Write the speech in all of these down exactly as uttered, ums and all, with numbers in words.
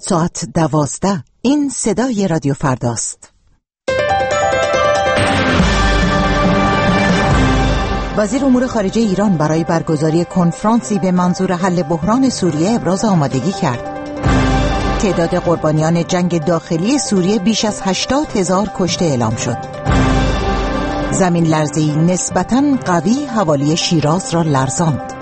ساعت دوازده. این صدای رادیو فرداست. وزیر امور خارجه ایران برای برگزاری کنفرانسی به منظور حل بحران سوریه ابراز آمادگی کرد. تعداد قربانیان جنگ داخلی سوریه بیش از هشتاد هزار کشته اعلام شد. زمین لرزه‌ای نسبتاً قوی حوالی شیراز را لرزاند.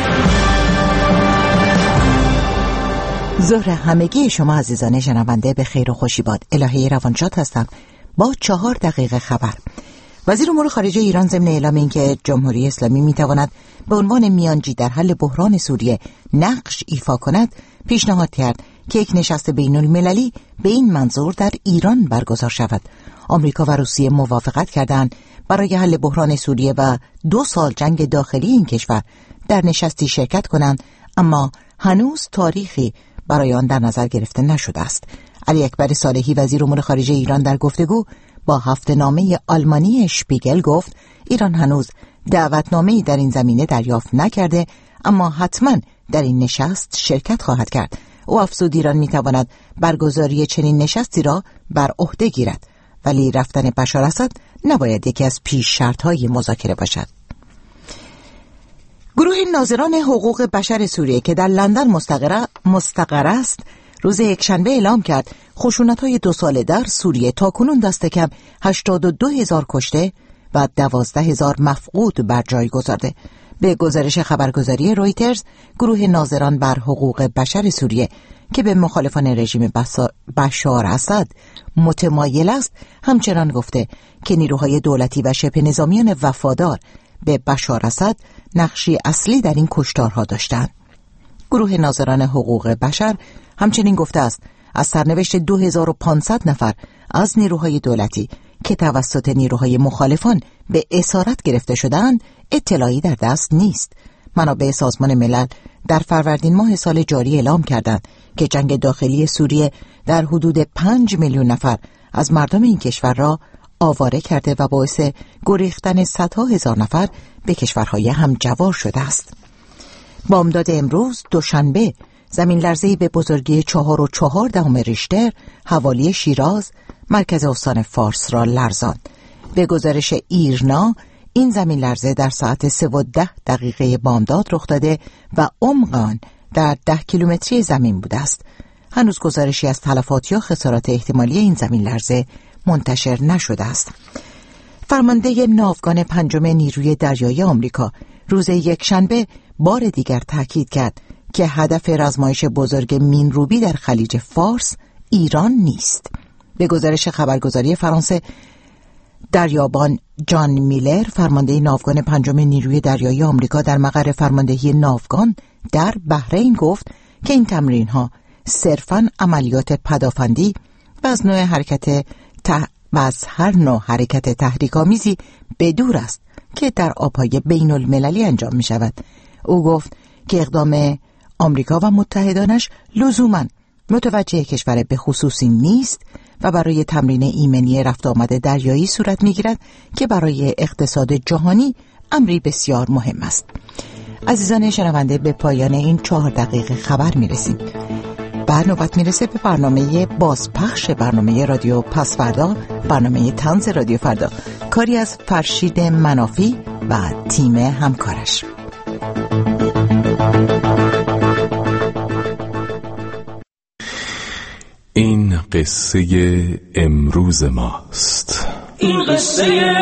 ظهر همگی شما عزیزان شنونده به خیر و خوشی باد. الهه روانشاد هستم با چهار دقیقه خبر. وزیر امور خارجه ایران ضمن اعلام اینکه جمهوری اسلامی میتواند به عنوان میانجی در حل بحران سوریه نقش ایفا کند، پیشنهاد کرد که یک نشست بین المللی به این منظور در ایران برگزار شود. آمریکا و روسیه موافقت کردند برای حل بحران سوریه و دو سال جنگ داخلی این کشور در نشستی شرکت کنند، اما هنوز تاریخی برای آن در نظر گرفته نشده است. علی اکبر صالحی وزیر امور خارجه ایران در گفتگو با هفته‌نامه آلمانی شپیگل گفت ایران هنوز دعوتنامه‌ای در این زمینه دریافت نکرده، اما حتما در این نشست شرکت خواهد کرد. او افزود ایران میتواند برگزاری چنین نشستی را بر عهده گیرد، ولی رفتن بشار اسد نباید یکی از پیش شرط‌های مذاکره باشد. گروه ناظران حقوق بشر سوریه که در لندن مستقر مستقر است روز یکشنبه اعلام کرد خشونت‌های دو ساله در سوریه تاکنون دست کم هشتاد و دو هزار کشته و دوازده هزار مفقود بر جای گذارده. به گزارش خبرگزاری رویترز، گروه ناظران بر حقوق بشر سوریه که به مخالفان رژیم بشار اسد متمایل است، همچنان گفته که نیروهای دولتی و شبه نظامیان وفادار به بشار اسد نقشی اصلی در این کشتارها داشتند. گروه ناظران حقوق بشر همچنین گفته است از سرنوشت دو هزار و پانصد نفر از نیروهای دولتی که توسط نیروهای مخالفان به اسارت گرفته شدند اطلاعی در دست نیست. منابع سازمان ملل در فروردین ماه سال جاری اعلام کردند که جنگ داخلی سوریه در حدود پنج میلیون نفر از مردم این کشور را آواره کرده و باعث گریختن صدها هزار نفر به کشورهای همجوار شده است. بامداد امروز دوشنبه زمین لرزه‌ای به بزرگی چهار و چهار دهم ریشتر حوالی شیراز مرکز استان فارس را لرزاند. به گزارش ایرنا این زمین لرزه در ساعت سه و ده دقیقه بامداد رخ داده و عمق آن در ده کیلومتری زمین بوده است. هنوز گزارشی از تلفات یا خسارات احتمالی این زمین لرزه منتشر نشده است. فرمانده ناوگان پنجم نیروی دریایی آمریکا روز یکشنبه بار دیگر تاکید کرد که هدف رزمایش بزرگ مین‌روبی در خلیج فارس ایران نیست. به گزارش خبرگزاری فرانسه، دریابان جان میلر فرمانده ناوگان پنجم نیروی دریایی آمریکا در مقر فرماندهی ناوگان در بحرین گفت که این تمرین‌ها صرفاً عملیات پدافندی و از نوع حرکت ته... و از هر نوع حرکت تحریک‌آمیزی بدور است که در آب‌های بین المللی انجام می شود. او گفت که اقدام آمریکا و متحدانش لزوماً متوجه کشور به خصوصی نیست و برای تمرین ایمنی رفت آمد دریایی صورت می گیرد که برای اقتصاد جهانی امری بسیار مهم است. عزیزان شنونده، به پایان این چهار دقیقه خبر می رسیم. بعد نوبت می رسه به برنامه بازپخش برنامه رادیو پسفردا، برنامه طنز رادیو فردا، کاری از فرشید منافی و تیم همکارش. این قصه امروز ماست. این قصه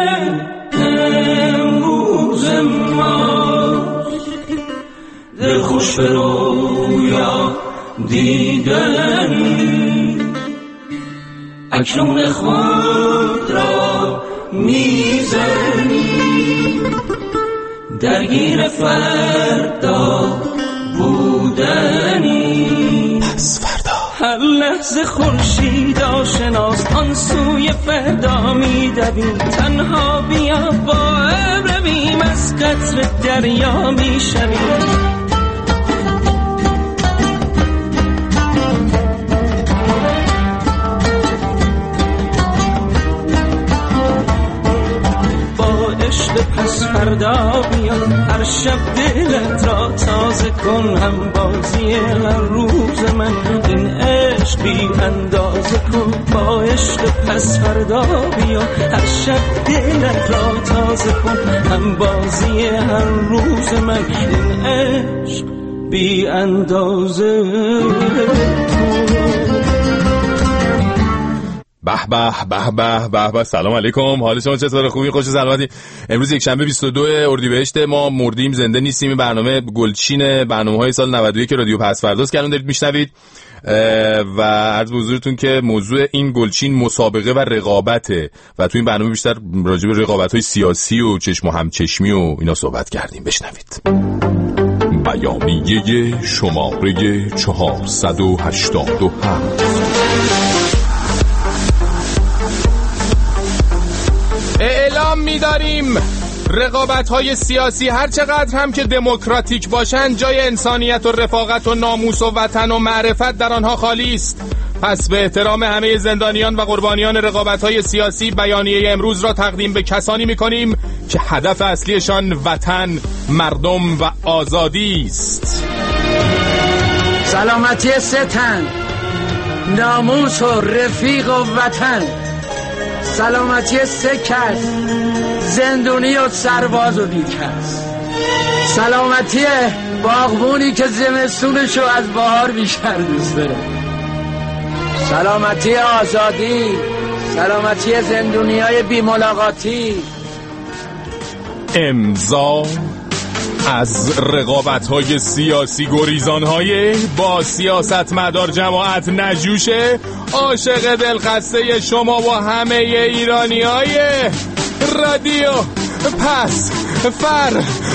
امروز ماست. دل خوش به رویا دیدن، اکنون خود را میزنی، درگیر فردا بودنی. پس فردا هر لحظه خورشید آشناست، آن سوی فردا میدویم. تنها بیا با ابر رویم، از قطر دریا میشویم. پس فردا بیان، هر شب دلت را تازه کن، هم بازی هر روز من. این عشق بی اندازه کن با عشق پس فردا بیا هر شب دلت را تازه کن هم بازی هر روز من این عشق بی اندازه به به به به به به. سلام علیکم، حال شما چطوره؟ خوبی؟ خوش سلامتی؟ امروز یک شنبه بیست و دو اردیبهشت، ما مردیم زنده نیستیم. این برنامه گلچین برنامه‌های سال نود و یک رادیو پس فرداست که الان دارید میشنوید و عرض به حضورتون که موضوع این گلچین مسابقه و رقابته و تو این برنامه بیشتر راجع به رقابت‌های سیاسی و چشم و همچشمی و اینا صحبت کردیم. بشنوید. بیانیه شماره چهارصد و هشتاد و هفت. اعلام می‌داریم رقابت‌های سیاسی هر چقدر هم که دموکراتیک باشند جای انسانیت و رفاقت و ناموس و وطن و معرفت در آنها خالی است. پس به احترام همه زندانیان و قربانیان رقابت‌های سیاسی بیانیه امروز را تقدیم به کسانی می‌کنیم که هدف اصلیشان وطن، مردم و آزادی است. سلامتی سه تن، ناموس و رفیق و وطن، سلامتی سه کس، زندونی و سرباز و بیکس، سلامتی باغبونی که زمستونشو از بهار بیشتر دوست داره، سلامتی آزادی، سلامتی زندونی های بی ملاقاتی. امضا از رقابت‌های سیاسی گریزان‌های با سیاستمدار جماعت نجوشه، عاشق دلخسته شما و همه ایرانی‌های رادیو پس فر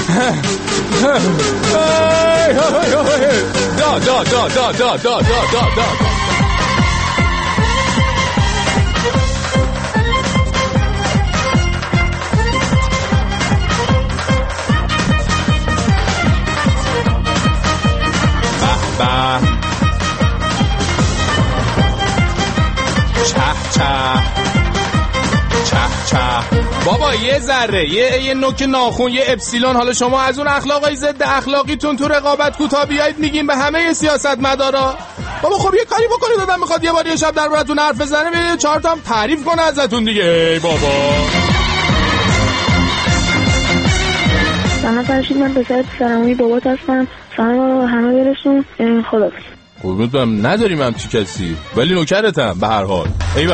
دا دا دا دا دا دا دا دا. چه چه چه چه بابا یه ذره یه یه نوک ناخون یه اپسیلون. حالا شما از اون اخلاقای ضد اخلاقیتون تو رقابت کوتاه بیایید میگیم به همه سیاستمدارا بابا خب یه کاری بکنید. دادم میخواد یه بار یه شب دربارتون حرف بزنه یه چهار تا هم تعریف کنه ازتون دیگه. ای بابا سلام فرشید، من پسر سرموی بابات هستم. سلام همه برسون. خدافظ. قربونت برم. نداریم هم چی کسی ولی نوکرتم به هر حال. ایوه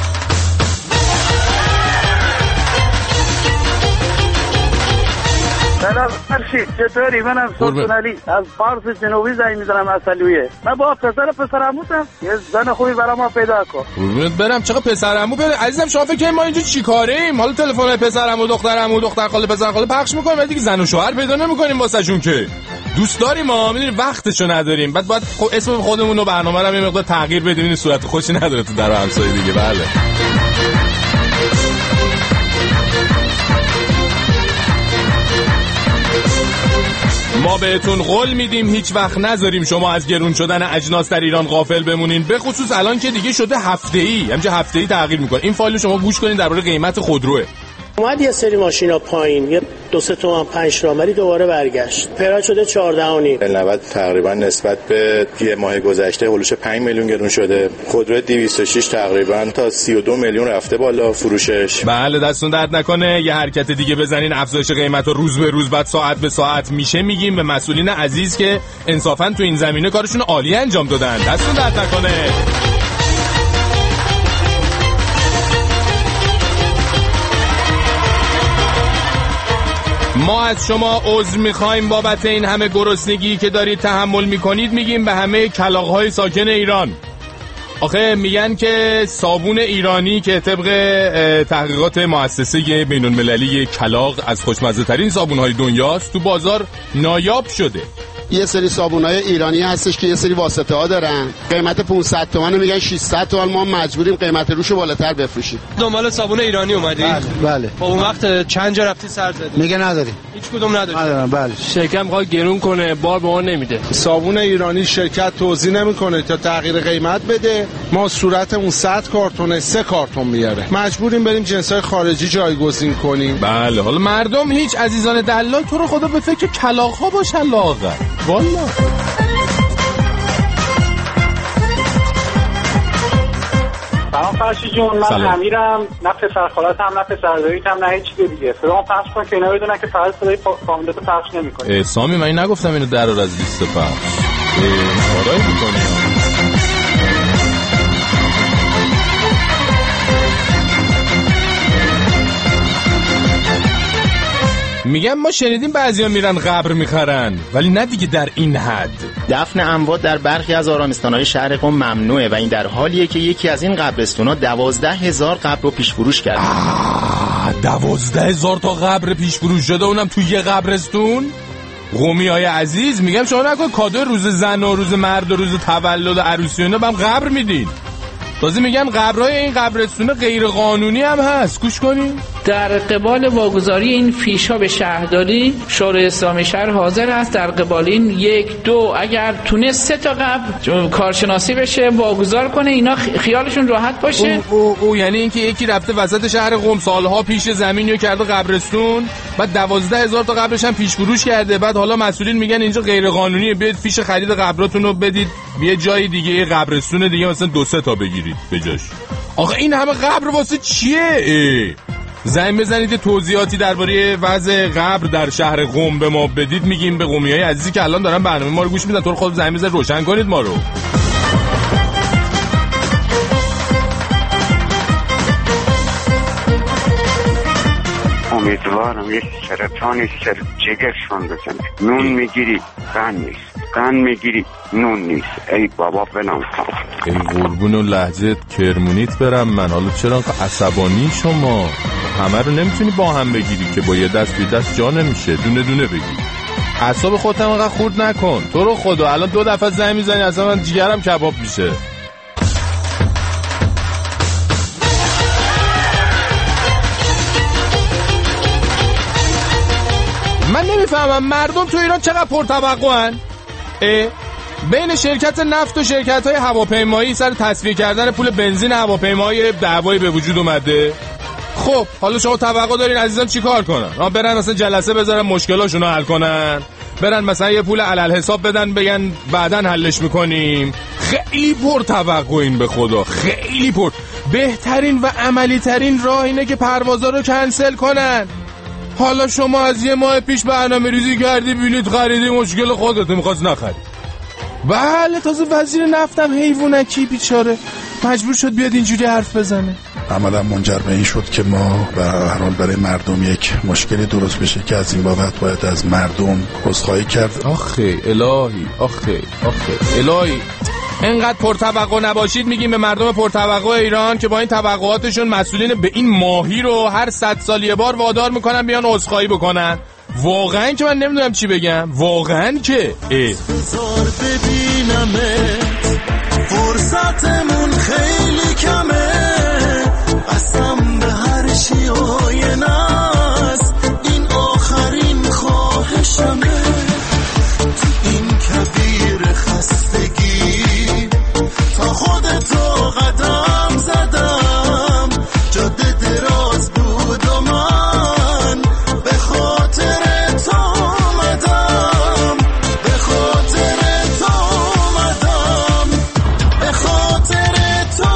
سلام فرشید، چطوری؟ منم سلطان علی از فارس جنوبی زنگ میزنم از سلویه. من با پسر پسرعموتم، یه زن خوبی برای ما پیدا کن. قربونت برم. چقدر پسرعمو پیدا؟ عزیزم شما فکر کنید ما اینجا چیکاریم؟ حالا تلفن پسرعمو، دخترعمو، دختر خاله، پسر خاله پخش می‌کنیم ولی دیگه زن و شوهر پیدا نمی‌کنیم واسهشون که. دوست داریم ما، می‌دونی وقتشو نداریم. بعد باید خب اسم خودمون و برنامه رو یه مقدار تغییر بدیم. این صورت خوشی نداره تو در همسایه دیگه. بله ما بهتون قول میدیم هیچ وقت نذاریم شما از گرون شدن اجناس در ایران غافل بمونین، به خصوص الان که دیگه شده هفته‌ای. همینجا هفته‌ای تغییر میکنه. این فایل شما گوش کنین درباره قیمت خودروه. اومد یه سری ماشینا پایین، یه دو سه تومن پنج تومن، ولی دوباره برگشت پرا شده چهارده و نیم. نود تقریبا نسبت به یه ماه گذشته هولوش پنج میلیون گرون شده. خودرو دویست و شش تقریبا تا سی و دو میلیون رفته بالا فروشش. بله دستون درد نکنه. یه حرکت دیگه بزنین افزایش قیمت رو روز به روز بعد ساعت به ساعت میشه. میگیم به مسئولین عزیز که انصافا تو این زمینه کارشون عالی انجام دادن. دستون درد نکنه. ما از شما عذر میخوایم بابت این همه گرسنگی که دارید تحمل میکنید. میگیم به همه کلاغ‌های ساکن ایران. آخه میگن که صابون ایرانی که طبق تحقیقات مؤسسه بین‌المللی کلاغ از خوشمزه ترین صابون‌های دنیاست، تو بازار نایاب شده. یه سری صابونای ایرانی هستش که یه سری واسطه ها دارن، قیمت پانصد تومن میگن ششصد تومن، ما مجبوریم قیمت روشو بالاتر بفروشیم. دنبال صابون ایرانی اومدی؟ بله بله. خب اون وقت چند جا رفتی سر زدی؟ میگه نداری. هیچ کدوم نداری؟ ندارم. بله. شرکت میخواد گرون کنه، بار به ما نمیده. صابون ایرانی شرکت توضیح نمیکنه تا تغییر قیمت بده. ما صورت اون صد کارتونه سه کارتون میاره. مجبوریم بریم جنسای خارجی جایگزین کنیم. بله. حالا مردم هیچ عزیزان دلال تو رو خدا به فکر کلاغ‌ها باشن لاغر. والله سلام فرشی جون، من سلام. امیرم، نه پسر خالاتم نه پسر داییتم نه هیچ دیگه. صدامو پخش کن که اینا بدونن که فقط صدای فامیلتو پخش نمی‌کنی. سامی من نگفتم اینو درار از لیست پخش. کارایی می‌کنی؟ میگم ما شنیدیم بعضیا میرن قبر میخرن، ولی نه دیگه در این حد. دفن اموات در برخی از آرامستان‌های شهر قم ممنوعه و این در حالیه که یکی از این قبرستونا دوازده هزار قبر رو پیش فروش کرده. دوازده هزار تا قبر پیش فروش شده، اونم تو یه قبرستون. قمیای عزیز میگم شما نکن کادو روز زن و روز مرد و روز تولد و عروسی و اینا بهم قبر میدین. تازه میگن قبرهای این قبرستون غیر قانونی هم هست. گوش کنین. در قبال واگذاری این فیش‌ها به شهرداری، شورای اسلامی شهر حاضر است در قبال این یک دو اگر تونست سه تا قبر کارشناسی بشه واگذار کنه، اینا خیالشون راحت باشه. او, او, او یعنی اینکه یکی رفته وسط شهر قم سالها پیش زمینیو کرده قبرستون، بعد دوازده هزار تا قبرش هم پیش فروش کرده، بعد حالا مسئولین میگن اینجا غیر قانونیه، بیاید فیش خرید قبراتون رو بدید یه جای دیگه، یه قبرستون دیگه مثلا دو سه تا بگیرید بجاش. آخه این همه قبر واسه چیه؟ زنگ بزنید توضیحاتی درباره وضع قبر در شهر قم به ما بدید، میگیم به قمیای عزیزی که الان دارن برنامه ما رو گوش میدن. تو رو خود زنگ بزنید روشن کنید ما رو. امیدوارم یه سرطانی سر جگرشون بزنه. نون میگیری قند نیست، قند میگیری نون نیست. ای بابا بنام کن. ای قربون و لهجه کرمونیت برم من. حالا چرا عصبانی شما؟ همه رو نمیتونی با هم بگیری که با یه دست بی دست جا نمیشه، دونه دونه بگیری. اعصاب خودت هم انقدر خورد نکن. تو رو خدا الان دو دفعه زنگ میزنی اصلا من جیگرم کباب میشه. من نمیفهمم مردم تو ایران چقدر پرتوقعن. بین شرکت نفت و شرکت های هواپیمایی سر تصفیه کردن پول بنزین هواپیمایی دعوایی به وجود اومده. خب حالا شما توقع دارین عزیزم چی کار کنن؟ آن برن مثلا جلسه بذارن مشکلاشون رو حل کنن، برن مثلا یه پول علل حساب بدن بگن بعدن حلش میکنیم. خیلی پرتوقعین به خدا، خیلی پر. بهترین و عملی ترین راه اینه که پروازا رو کنسل کنن. حالا شما از یه ماه پیش برنامه ریزی کردی بلیط خریدی، مشکل خودت، میخواست نخری. بله تازه وزیر نفتم حیوانکی بیچاره مجبور شد بیاد اینجوری حرف بزنه. عملا منجر به این شد که ما به هر حال برای مردم یک مشکلی درست بشه که از این بابت باید از مردم عذرخواهی کرد. آخه الهی، آخه آخه الهی، انقدر پرتوقع نباشید. میگیم به مردم پرتوقع ایران که با این توقعاتشون مسئولین به این ماهی رو هر صد سال یه بار وادار میکنن بیان عذرخواهی بکنن. واقعا که من نمیدونم چی بگم، واقعا که بذار ببینمت، فرصتمون خیلی کمه، قسم به هر چی آینه است، این آخرین خواهشمه. تو این کبیر خستگی تا خودتو قدم زدم، جاده دراز بود و من به خاطر تو آمدم، به خاطر تو آمدم، به خاطر تو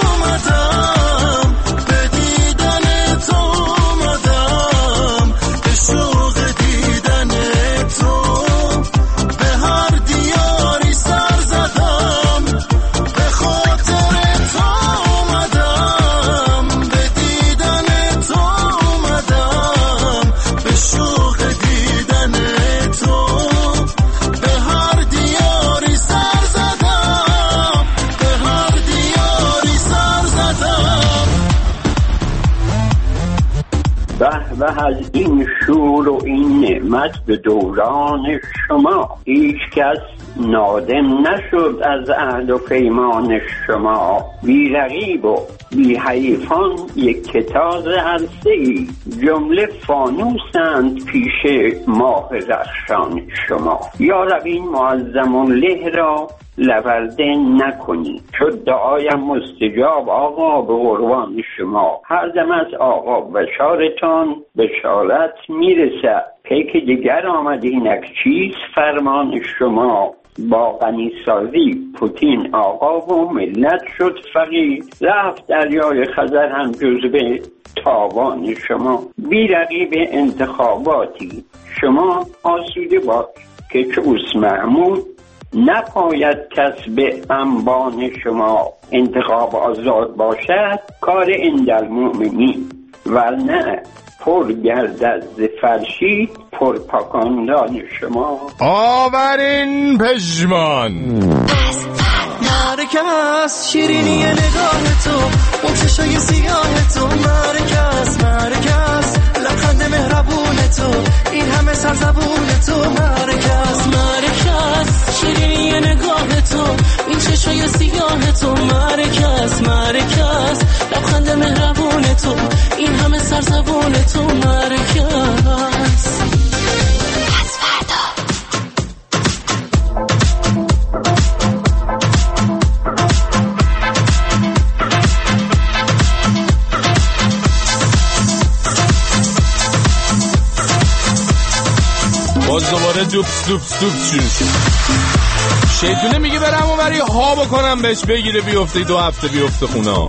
آمدم، به دیدن تو آمدم، به شوق دیدن تو، به هر دیاری سر زدم، به خاطر تو آمدم، به دیدن تو آمدم، به شوق دیدن تو، به هر دیاری سر زدم، به هر دیاری سر زدم. به به از این شور و این نعمت به دوران شما، هیچ کس نادم نشد از عهد و پیمان شما. بی رقیب و بی حیفان یک کتاز هسته‌ای، جمله فانوسند پیش ماه رخشان شما. یا رب این معظم له را لورده نکنی، شد دعایم مستجاب آقا به قربان شما. هر دم از آقا بشارتان بشارت میرسد، پیک دیگر آمد اینک چیست فرمان شما. با غنی سازی پوتین آقا و ملت شد فقیر. رفت دریای خزر هم جزو تاوان شما. بی رقیب انتخاباتی شما آسوده باش که چوس محمود نپاید کس به انبان شما. انتخاب آزاد باشد کار اندالمؤمنین، ورنه پر گردد ز فرشید پرپاکاندان شما. آورین پژمان مرکز شیرینی نگاه تو، اون چشای سیاه تو، مرکز مرکز لبخند مهربون تو، این همه سرزبون تو، مرکز مرکز شیرینی نگاه تو، این چشای سیاه تو، مرکز مرکز لبخند مهربون تو، این همه سرزبون تو، مرکز. باز دوباره دوپس دوپس دوپس شروع شد. شیطونه میگه برم و برای ها بکنم بهش بگیره بیفته دو هفته بیفته خونه ها.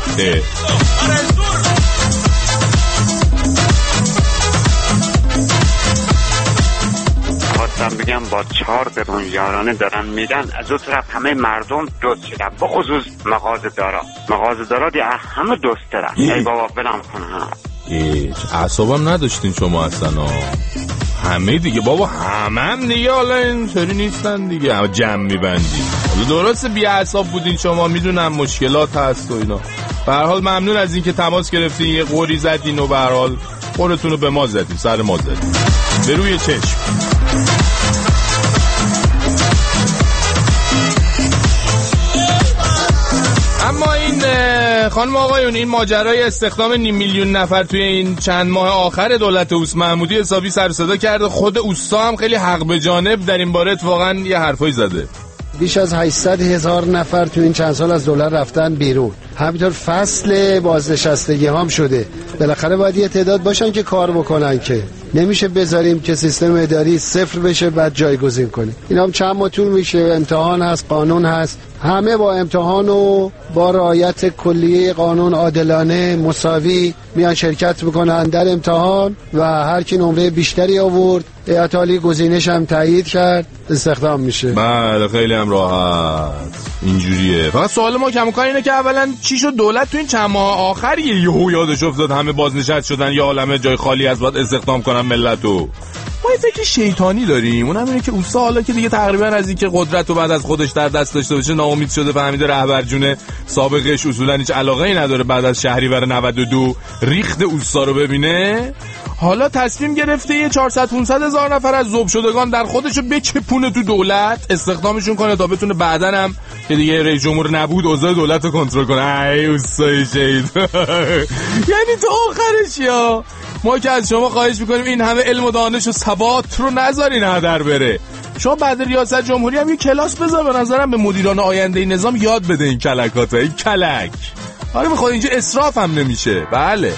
خواستم بگم با چهار قرون یارانه دارن میدن، از اون طرف همه مردم دوست شدن، بخصوص مغازه دارا. مغازه دارا دی همه دوست دارن. ای بابا بلم کنم هیچ اعصابم نداشتین شما اصلا. همه دیگه بابا همه هم دیگه حالا اینطوری نیستن دیگه، همه جمع میبندی. حالا درسته بی اعصاب بودین شما، میدونم مشکلات هست و اینا. به هر حال ممنون از اینکه تماس گرفتین، یه قوری زدین و به هر حال قورتون رو به ما زدین، سر ما زدین به روی چشم. اما این خانم آقایون، این ماجرای استخدام نیم میلیون نفر توی این چند ماه آخر دولت اوس محمودی حسابی سر صدا کرده. خود اوستا هم خیلی حق به جانب در این باره واقعا یه حرفایی زده. بیش از هشتصد هزار نفر تو این چند سال از دولت رفتن بیرون. همینطور فصل بازنشستگی هم شده. بالاخره باید یه تعداد باشن که کار بکنن، که نمیشه بذاریم که سیستم اداری صفر بشه بعد جایگزین کنیم. اینا هم چند ماه طول میشه، امتحان هست، قانون هست، همه با امتحان و با رعایت کلیه قانون عادلانه مساوی میان شرکت میکنن در امتحان و هر کی نمره بیشتری آورد هیئت عالی گزینش هم تایید کرد استخدام میشه. بله خیلی هم راحت اینجوریه. فقط سوال ما کماکان اینه که اولا چی شد دولت تو این چند ماه آخر یهو یادش افتاد همه بازنشسته شدن یا عالمه جای خالی از بعد استخدام کنن ملتو؟ ما یه فکر شیطانی داریم، اونم اینه که اوسا حالا که دیگه تقریبا از اینکه قدرت رو بعد از خودش در دست داشته باشه ناامید شده، فهمیده رهبرجونه سابقش اصولا هیچ علاقه‌ای نداره بعد از شهریور نود و دو ریخت اوسا رو ببینه. حالا تصمیم گرفته یه چهارصد پانصد هزار نفر از ذوب شدگان در خودشو بچپونه تو دولت، استخدامشون کنه تا بتونه بعدن هم که دیگه رئیس جمهور نبود اوضاع دولت رو کنترل کنه. ای اوسای شهید یعنی تو آخرش یا ما که از شما خواهش میکنیم این همه علم و دانش و ثبات رو نذارین هدر بره. شما بعد ریاست جمهوری هم یه کلاس بذار به نظرم به مدیران آینده این نظام یاد بده این کلکات، این کلک. آره بخواد اینجا اسراف هم نمیشه. بله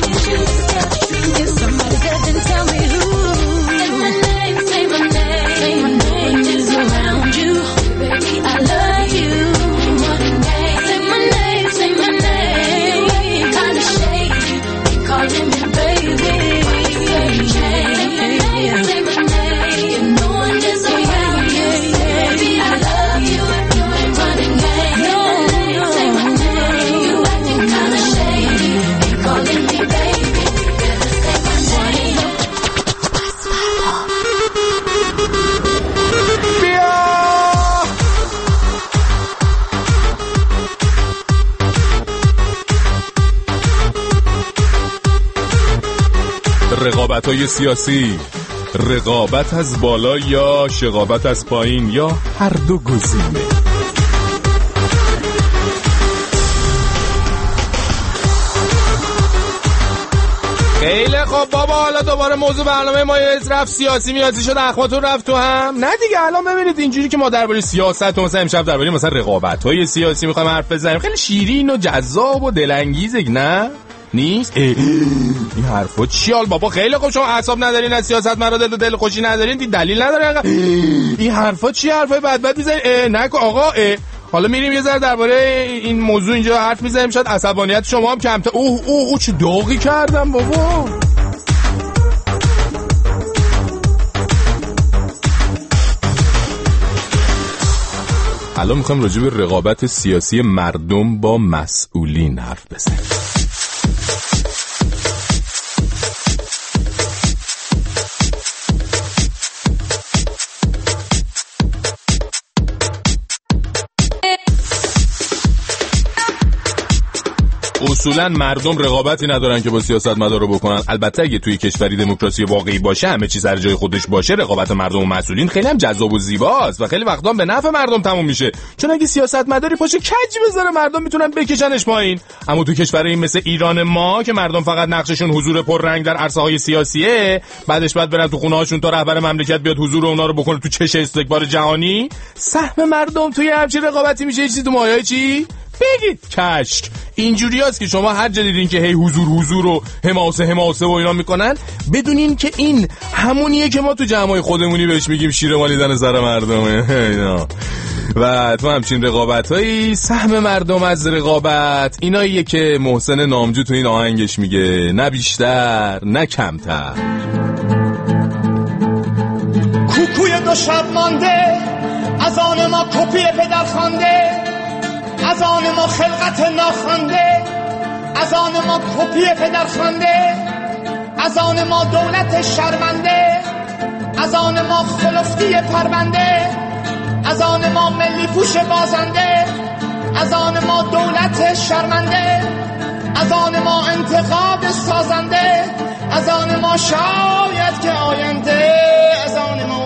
رقابت‌های سیاسی، رقابت از بالا یا شقابت از پایین یا هر دو گزینه. خیلی خب بابا، حالا دوباره موضوع برنامه ما رفت سیاسی میازی شد، اخواتون رفت تو هم. نه دیگه الان ببینید اینجوری که ما درباره سیاست و مثلا امشب درباره مثلا رقابت‌های سیاسی می‌خوایم حرف بزنیم، خیلی شیرین و جذاب و دلانگیزه نه؟ نیست؟ این حرفا چی حال بابا؟ خیلی خوب، شما اعصاب ندارین، از سیاست مدار دل خوشی ندارین، دی دلیل نداره. این حرفا چی حرفای بد بد میزنین؟ نکن آقا. اه. حالا میریم یه ذره درباره این موضوع اینجا حرف میزنیم، شاید عصبانیت شما هم کمتر. اوه اوه اوه چه داغی کردم بابا. الان میخوایم راجع به رقابت سیاسی مردم با مسئولین حرف بزنیم. اصولا مردم رقابتی ندارن که با سیاستمدارا بکنن. البته اگه توی کشوری دموکراسی واقعی باشه، همه چیز سر جای خودش باشه، رقابت مردم و مسئولین خیلی هم جذاب و زیباست و خیلی وقتا به نفع مردم تموم میشه. چون اگه سیاستمداری باشه کج بذاره، مردم میتونن بکشنش پایین. اما تو کشوری مثل ایران ما که مردم فقط نقششون حضور پررنگ در عرصه‌های سیاسیه، بعدش بعد برن تو خونه‌هاشون تا رهبر مملکت بیاد حضور اونا رو بکنه تو چش استکبار جهانی، سهم مردم توی همچین رقابتی میشه چیزی تو مایه‌ای چی؟ بگید کشک. اینجوری هست که شما هر جا دیدین که هی حضور حضور و حماسه حماسه و اینا میکنن، بدونین که این همونیه که ما تو جمعای خودمونی بهش میگیم شیر مالیدن سر مردمه. اینا و تو همچین رقابتایی سهم مردم از رقابت ایناییه که محسن نامجو تو این آهنگش میگه، نه بیشتر نه کمتر. کوکوی دو شب مانده، از آن ما کپی پدر خوانده، از آن ما خلقت ناخوانده، از آن ما کپی پدر خوانده، از آن ما دولت شرمنده، از آن ما خلفتی پرونده، از آن ما ملی پوش بازنده، از آن ما دولت شرمنده، از آن ما انتخاب سازنده، از آن ما شاید که آینده، از آن ما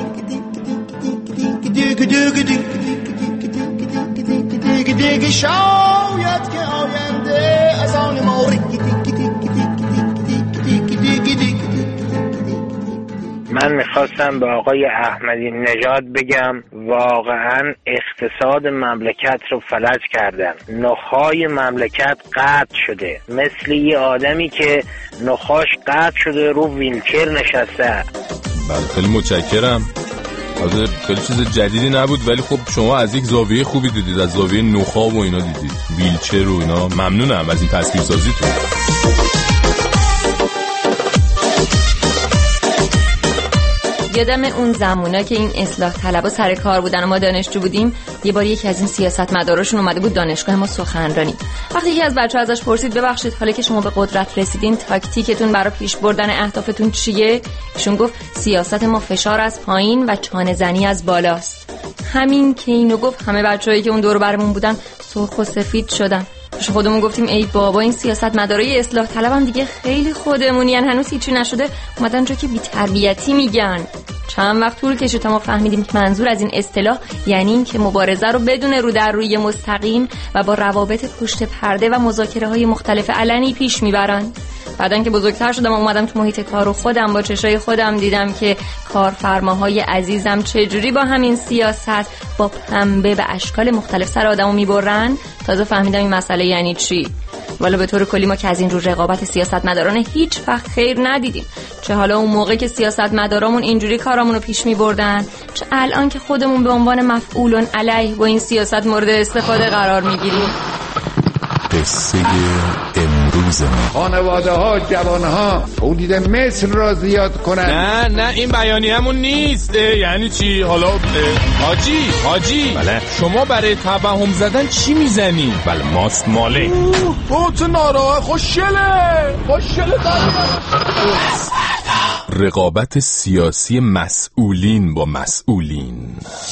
دیگه شاید که آینده، از آن ما من میخواستم به آقای احمدی نژاد بگم واقعا اقتصاد مملکت رو فلج کردن، نخای مملکت قطع شده، مثل یه آدمی که نخاش قطع شده رو ویلچر نشسته. بله خیلی متشکرم. حاضر خیلی چیز جدیدی نبود، ولی خب شما از یک زاویه خوبی دیدید، از زاویه نخا و اینا دیدید، ویلچر و اینا. ممنونم از این تصویرسازیتون. یادم اون زمونا که این اصلاح طلبا سر کار بودن و ما دانشجو بودیم، یه بار یکی از این سیاستمداراشون اومده بود دانشگاه ما سخنرانی. وقتی یکی از بچه‌ها ازش پرسید ببخشید حالا که شما به قدرت رسیدین تاکتیکتون برای پیش بردن اهدافتون چیه؟ ایشون گفت سیاست ما فشار از پایین و چانه زنی از بالاست. همین که اینو گفت همه بچه‌هایی که اون دور برمون بودن سرخ و سفید شدن. پیش خودمون گفتیم ای بابا این سیاستمدارای اصلاح طلب هم دیگه خیلی خودمونین، هنوز هیچی نشده اومدن جا که بی‌تربیتی میگن. چند وقت طول کشید تا ما فهمیدیم که منظور از این اصطلاح یعنی این که مبارزه رو بدون رو در روی مستقیم و با روابط پشت پرده و مذاکره‌های مختلف علنی پیش میبرن. بعدن که بزرگتر شدم اومدم تو محیط کار و خودم با چشای خودم دیدم که کارفرماهای عزیزم چجوری با همین سیاست با پنبه به اشکال مختلف سر آدمو میبرن. تازه فهمیدم این مسئله یعنی چی. والا به طور کلی ما که از این رو رقابت سیاستمداران هیچ وقت خیر ندیدیم، چه حالا اون موقع که سیاستمدارامون اینجوری کارامون رو پیش می‌بردن، چه الان که خودمون به عنوان مفعولن علیه با این سیاست مورد استفاده قرار می‌گیریم. قصه امروز ما. خانواده ها جوان ها تولید مثل را زیاد کنن. نه نه این بیانیه همون نیست. یعنی چی حالا؟ حاجی حاجی بله. شما برای توهم زدن چی میزنی؟ بله ماست ماله اوه تو ناراه خوشگله خوشگله رقابت سیاسی مسئولین با مسئولین.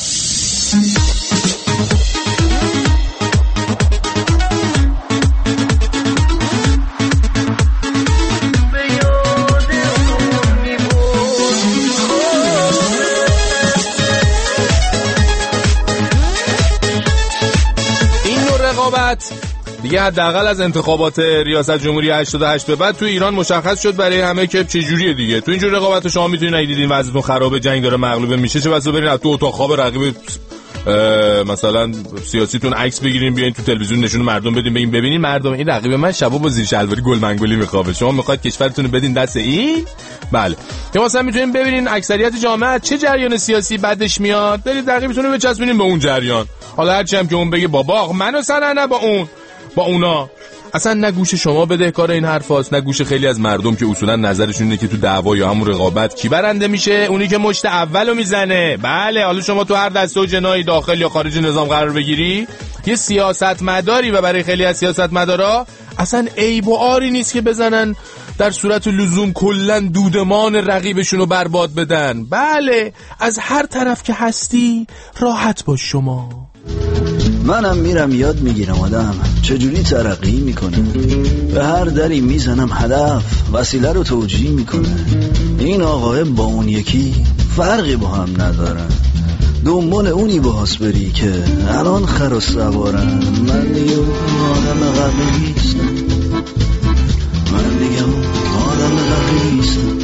دیگه حداقل از انتخابات ریاست جمهوری هشتاد و هشت به بعد تو ایران مشخص شد برای همه که چه جوریه دیگه. تو اینجور رقابت شما میتونین اگه دیدین وضعیتون خرابه، جنگ داره مغلوب میشه، چه بسا برین تو اتاق خواب رقیب مثلا سیاسیتون عکس بگیرین بیاین تو تلویزیون نشون مردم بدین بگین ببینین مردم این رقیب من شبا با زیر شلواری گل منگولی میخوابه، شما میخواید کشورتون رو بدین دست این؟ بله. یا مثلا میتونین ببینین اکثریت جامعه چه جریان سیاسی بعدش میاد، برید رقیبتون رو بچسبونین به اون جریان، حالا هرچی هم که اون بگه بابا منو سر نه با اون با اونا. اصلا نه گوش شما بدهکار این حرفاست، نه گوش خیلی از مردم که اصولا نظرشون اینه که تو دعوا یا همون رقابت کی برنده میشه، اونی که مشت اولو میزنه. بله، حالا شما تو هر دسته و جناحی داخل یا خارج نظام قرار بگیری، یه سیاستمداری و برای خیلی از سیاستمدارا اصلا عیب و عاری نیست که بزنن در صورت لزوم کلن دودمان رقیبشون رو برباد بدن. بله، از هر طرف که هستی راحت باش شما. منم میرم یاد میگیرم آدم چجوری ترقی میکنه، به هر دری میزنم هدف وسیله رو توجیه میکنه. این آقای با اون یکی فرقی با هم ندارن، دنبال اونی باهاس بری که الان خر و سوارن. من دیگه آدم قبلیستم، من دیگه آدم قبلیستم.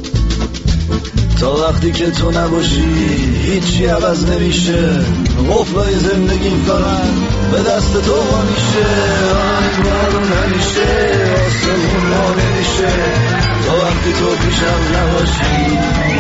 تا وقتی که تو نباشی هیچی عوض نمیشه، قفلای زندگیم کنن به دست تو ها میشه. آن بارون همیشه آسمون ها نمیشه، تا وقتی تو پیشم نباشی.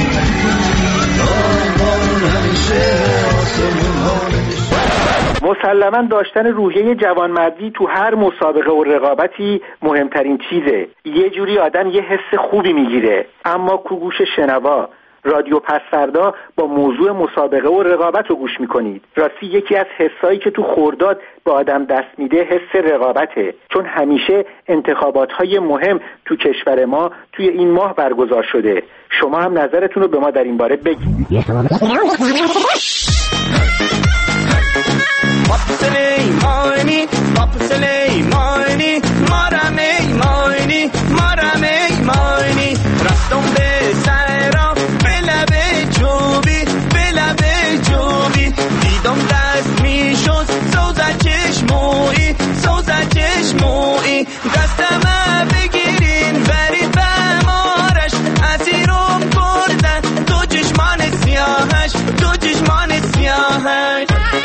آن بارون همیشه آسمون ها نمیشه. مسلماً داشتن روحیه جوانمردی تو هر مسابقه و رقابتی مهمترین چیزه. یه جوری آدم یه حس خوبی میگیره. اما کو گوش شنوا، رادیو پسفردا با موضوع مسابقه و رقابت رو گوش میکنید. راستی یکی از حسایی که تو خرداد به آدم دست میده حس رقابته، چون همیشه انتخابات‌های مهم تو کشور ما توی این ماه برگزار شده. شما هم نظرتون رو به ما در این باره بگید. Papa Süleyman'ı, Papa Süleyman'ı, Marame Mani, Marame Mani, رفتم به سرا بلبه جوبی بلبه جوبی، دیدم دست میشد سوزه چشموی سوزه چشموی، دستم بگیرین برید به مارش، اسیرم کردن تو چشمان سیاهش تو چشمان سیاهش.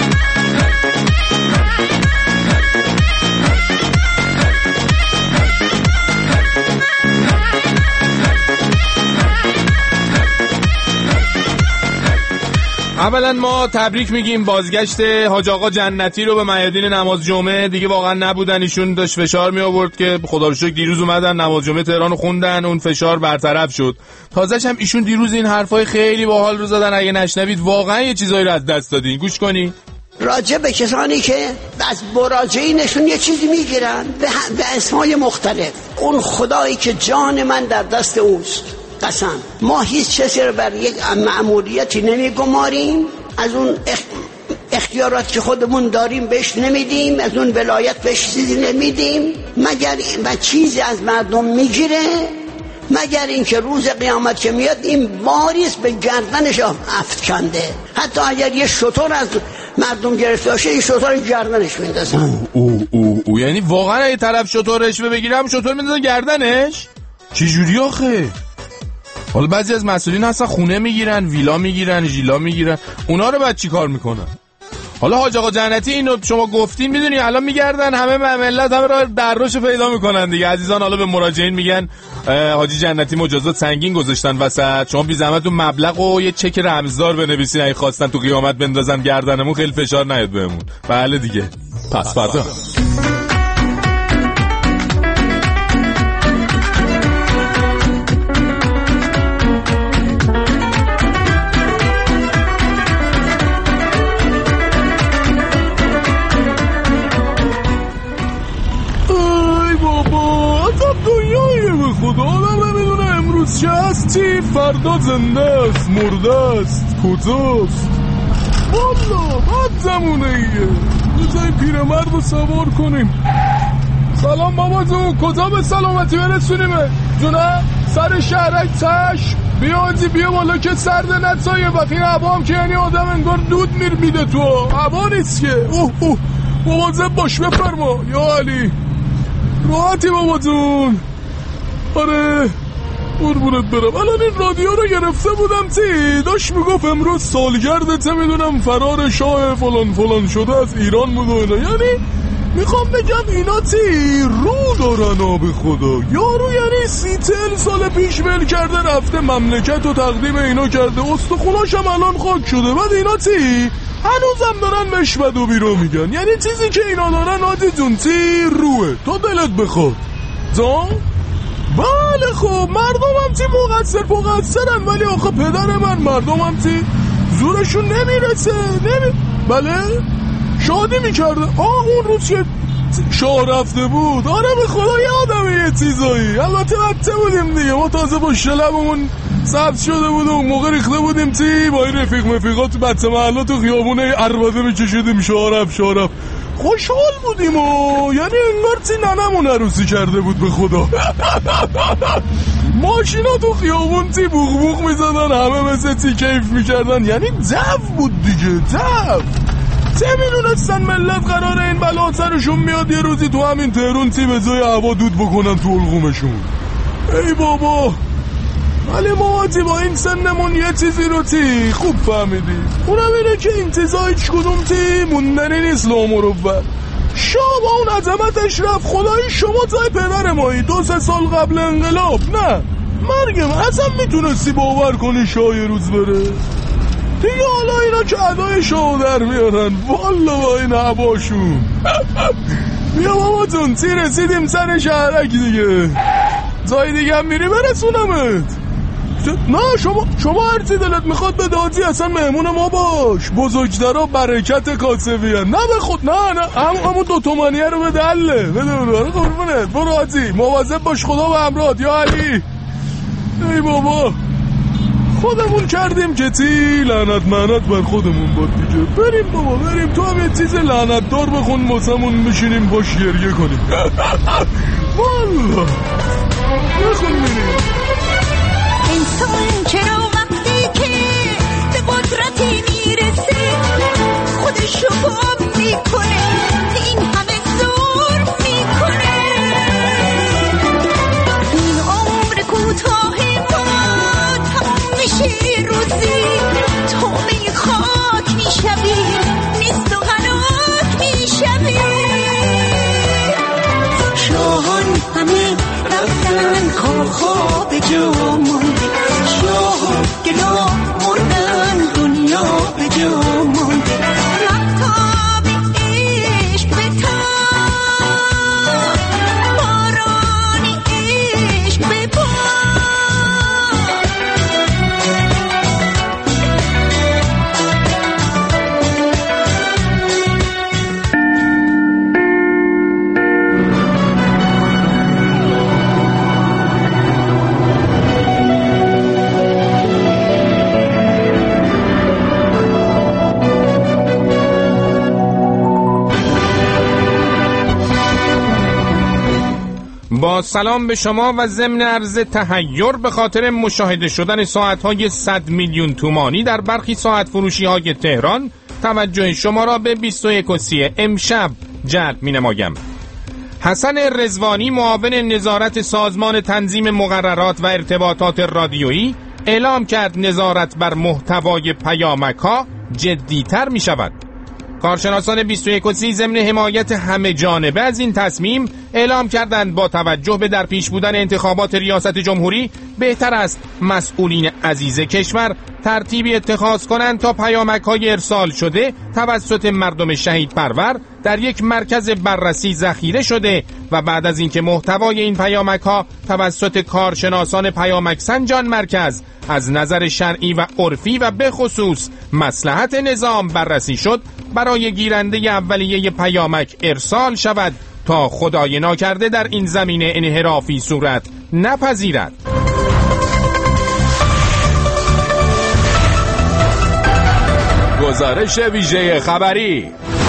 اولا ما تبریک میگیم بازگشت حاج آقا جنتی رو به میادین نماز جمعه. دیگه واقعا نبودن، ایشون داشت فشار می آورد که خدا رو شکر دیروز اومدن نماز جمعه تهران رو خوندن، اون فشار برطرف شد. تازه‌ش هم ایشون دیروز این حرفای خیلی باحال رو زدن، اگه نشنوید واقعا یه چیزایی رو از دست دادین. گوش کنی راجع به کسانی که از مراجعینشون یه چیزی میگیرن به, به اسمای مختلف. اون خدایی که جان من در دست اوست قسم، ما هیچ کسی رو بر یک مأموریتی نمیگماریم، از اون اخ... اختیارات که خودمون داریم بهش نمیدیم، از اون ولایت بهش چیزی نمیدیم، مگر و چیزی از مردم میگیره، مگر اینکه روز قیامت که میاد این باریست به گردنش افکنده. حتی اگر یه شتر از مردم گرفته باشه این شتر گردنش میندازن. او او او, او. یعنی واقعا اگه طرف شترش بگیرم شتر میندازن گردنش؟ چه جوری آخه؟ حالا بعضی از مسئولین هستن خونه میگیرن، ویلا میگیرن، ژیلا میگیرن، اونا رو بعد چی کار میکنن؟ حالا حاج آقا جنتی اینو شما گفتین، میدونی الان میگردن همه ملت همه راه دروش پیدا میکنن دیگه. عزیزان حالا به مراجعین میگن حاجی جنتی مجازات سنگین گذاشتن وسط، شما بی زحمت اون مبلغ و یه چک رمزدار بنویسین اگه خواستن تو قیامت بندازن گردنمون، خیلی فشار نیاد بهمون. بله دیگه. پس فردا چه هستی؟ فردا زنده است، مرده است، کجاست؟ والا بد زمونه ایه. بذاری پیرمرد رو سوار کنیم. سلام بابا جون، کجا به سلامتی برسونیمه؟ جونه سر شهرک چشم بیا آجی بیا بالا که سرد نتسایه وقتی هوا هم که یعنی آدم انگار دود میر میده تو هوا نیست که. اوه اوه بابا زب باش بفرما یا علی. راحتی بابا جون. آره قربونت برم. الان این رادیو رو گرفته بودم تی داشت میگفت امروز سالگردته، میدونم فرار شاه فلان فلان شده از ایران بود و اینا. یعنی میخوام بگم اینا تی رو دارن آب خدا. یارو یعنی سی تل سال پیش ول کرده رفته مملکت و تقدیم اینا کرده، استخوناش هم الان خاک شده. بعد اینا تی هنوزم دارن مشبد و بیرو میگن. یعنی چیزی که اینا دارن عادی جون تی روه تا دلت بخواد. زان؟ بله خب مردم هم تی مقصر مقصرن، ولی آخه پدر من مردم هم تی زورشون نمیرسه. نمی... بله شادی میکرده. آه اون روز که شاه رفته بود، آره به خدا یادمه یه چیزایی. البته بچه بودیم دیگه، ما تازه با شلبمون سبز شده بود و اون موقع ریخته بودیم تی با این رفیق مفیقات تو بچه محلا تو خیابونه عربده میکشیدیم شارف شارف. خوشحال بودیم و یعنی انگار تی ننمون عروسی کرده بود به خدا. ماشینا تو خیابون تی بوغ بوغ میزدن، همه مثل تی کیف میکردن. یعنی جو بود دیگه، جو. چه میدونستن ملت قراره این بلا سرشون میاد یه روزی تو همین تهرون تی به جای هوا دود بکنن تو حلقومشون. ای بابا. ولی ما تی با این سنمون یه چیزی رو تی خوب فهمیدیم، اونم اینه که انتظار هیچ کدوم تی موندنی نیست. لامروت شاه با اون عظمتش رفت، خدایی شما تای پدر مایی دو سه سال قبل انقلاب نه مرگم اصلا میتونستی باور کنی شاه یه روز بره دیگه؟ حالا اینا که ادای شاه در میارن والا با این عباشون. بیا بابا تون تی رسیدیم سر شهرک دیگه، جای دیگه هم میری برسونمت. نه شما شما هر چی دلت میخواد به دادی، اصلا مهمون ما باش. بزرگترا برکت کاسبی هن. نه به خود نه نه هم همون دو تومانیه رو به دله بدون رو قربونت. برو آجی مواظب باش، خدا به همراهت یا علی. ای بابا خودمون کردیم که تی لعنت معنت بر خودمون باد دیگه. بریم بابا بریم، تو هم یه چیز لعنت دار بخون واسمون میشینیم باش گریه کنیم. والله بخون بریم. انسان چرا وقتی که به قدرتی میرسه خودشو گم میکنه، این همه زور میکنه. این عمر کوتاه ما تمام میشه روزی، تو می خاک میشوی نیست و غلاک میشوی. شاهان همه رفتن خواب خواب جا مونده، شاه گلا مردن دنیا به جا مونده. مفتاب عشق به تا باران عشق به پا. با سلام به شما و ضمن عرض تحیر به خاطر مشاهده شدن ساعت‌های صد میلیون تومانی در برخی ساعت فروشی‌های تهران توجه شما را به بیست و یک و سی امشب جلب می‌نمایم. حسن رضوانی معاون نظارت سازمان تنظیم مقررات و ارتباطات رادیویی اعلام کرد نظارت بر محتوای پیامک‌ها جدی‌تر می‌شود. کارشناسان بیست و یک و سی ضمن حمایت همه جانبه از این تصمیم اعلام کردند با توجه به در پیش بودن انتخابات ریاست جمهوری بهتر است مسئولین عزیز کشور ترتیبی اتخاذ کنند تا پیامک‌های ارسال شده توسط مردم شهید پرور در یک مرکز بررسی ذخیره شده و بعد از اینکه محتوای این پیامک‌ها توسط کارشناسان پیامک سنجان مرکز از نظر شرعی و عرفی و به خصوص مصلحت نظام بررسی شد برای گیرنده اولیه پیامک ارسال شود تا خدای ناکرده در این زمینه انحرافی صورت نپذیرد. گزارش ویژه خبری.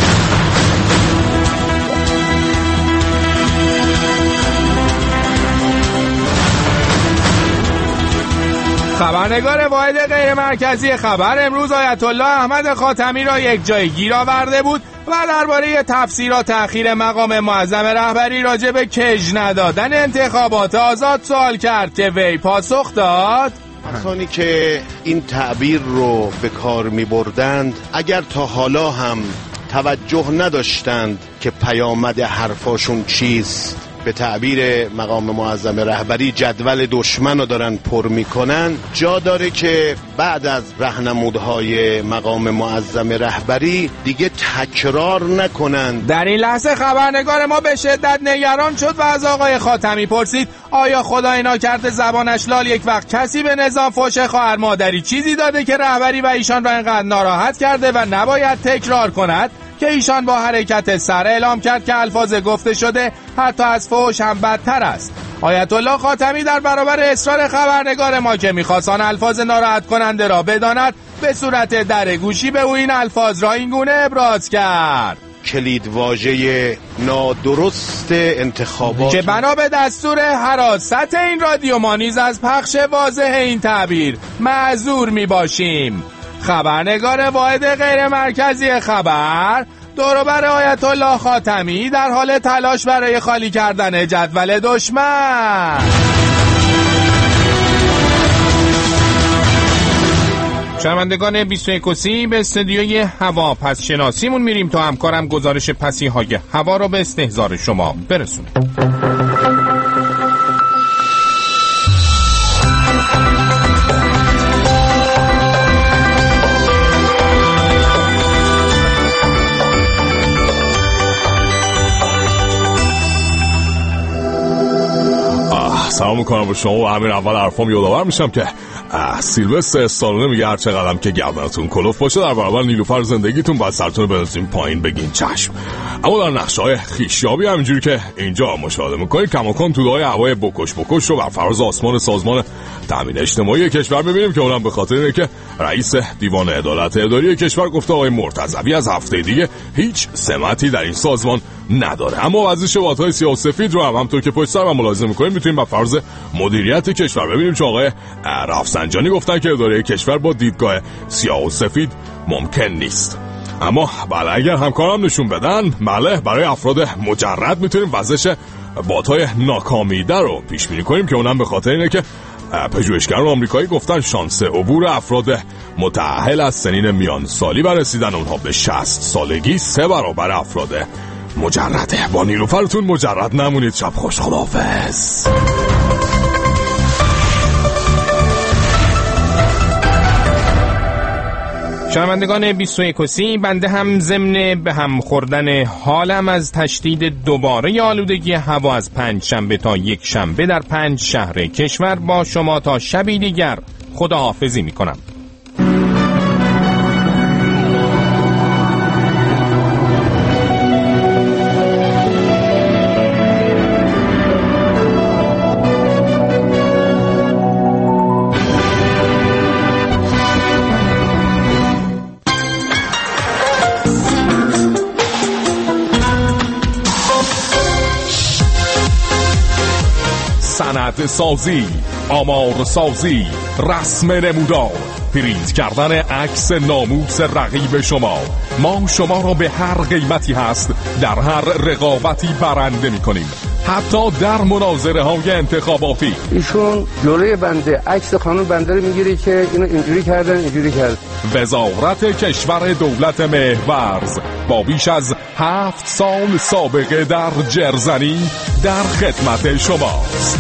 خبرنگار واحد غیر مرکزی خبر امروز آیت الله احمد خاتمی را یک جای گیر آورده بود و درباره تفسیرات تأخیر مقام معظم رهبری راجع به کج ندادن انتخابات آزاد سوال کرد که وی پاسخ داد: کسانی که این تعبیر رو به کار می بردند اگر تا حالا هم توجه نداشتند که پیامد حرفاشون چیست، به تعبیر مقام معظم رهبری جدول دشمن رو دارن پر میکنن، جا داره که بعد از راهنمودهای مقام معظم رهبری دیگه تکرار نکنن. در این لحظه خبرنگار ما به شدت نگران شد و از آقای خاتمی پرسید آیا خدای ناکرده زبانش لال یک وقت کسی به نظام فوش خواهر مادری چیزی داده که رهبری و ایشان را اینقدر ناراحت کرده و نباید تکرار کند که ایشان با حرکت سر اعلام کرد که الفاظ گفته شده حتی از فحش هم بدتر است. آیت الله خاتمی در برابر اصرار خبرنگار ما که می‌خواست آن الفاظ ناراحت کننده را بداند به صورت در گوشی به او این الفاظ را اینگونه ابراز کرد: کلید واژه نادرست انتخابات که بنا به دستور حراست این رادیو ما نیز از پخش واضح این تعبیر معذور می باشیم. خبرنگار واحد غیر مرکزی خبر دوروبر آیت الله خاتمی در حال تلاش برای خالی کردن جدول دشمن. شنوندگان بیست و یک سی به استودیوی هوا پس شناسیمون میریم تا همکارم گزارش پسیهای هوا رو به استحضار شما برسونه. سلام میکنم به شما و همین اول حرفام یادآور میشم که سیلوستر استالونه میگه هر چقدرم که گردنتون کلوف باشه در برابر نیلوفر زندگیتون باید سرتون رو بنزین پایین بگین چشم. اما در نقشه‌های خویشیابی همینجوری که اینجا مشاهده میکنید کماکان توده‌های هوای بکش بکش رو بر فراز آسمان سازمان تامین اجتماعی کشور ببینیم که اونم به خاطر اینه که رئیس دیوان عدالت اداری کشور گفته آقای مرتضوی از هفته دیگه هیچ سمتی در این سازمان نداره. اما وضعیت واحدهای سیاه و سفید رو هم همونطور که پشت سر من ملاحظه می‌کنیم میتونیم با فرض مدیریت کشور ببینیم که آقای رفسنجانی گفتن که اداره کشور با دیدگاه سیاه و سفید ممکن نیست. اما بله اگر همکارم نشون بدن بله برای افراد مجرد میتونیم وضعش واحدهای ناکامیده رو پیش بینی کنیم که اونم به خاطر اینه که پژوهشگران آمریکایی گفتن شانس عبور افراد متأهل از سنین میان سالی و رسیدن اونها به شصت سالگی سه برابر افراد مجرده. با نیلوفرتون مجرد نمونید. شب خوش، خداحافظ. شنوندگان بیست و یک سی بنده هم ضمن به هم خوردن حالم از تشدید دوباره آلودگی هوا از پنج شنبه تا یک شنبه در پنج شهر کشور با شما تا شبی دیگر خداحافظی میکنم. سند سازی، آمار سازی، رسم نمودار، پرینت کردن عکس ناموس رقیب شما. ما شما را به هر قیمتی هست در هر رقابتی برنده می کنیم، حتی در مناظره های انتخاباتی. ایشون جلوی بنده عکس خانم بنده رو میگیری که اینو اینجوری کردن اینجوری کرد. وزارت کشور دولت مهورز با بیش از هفت سال سابقه در جرزنی در خدمت شماست.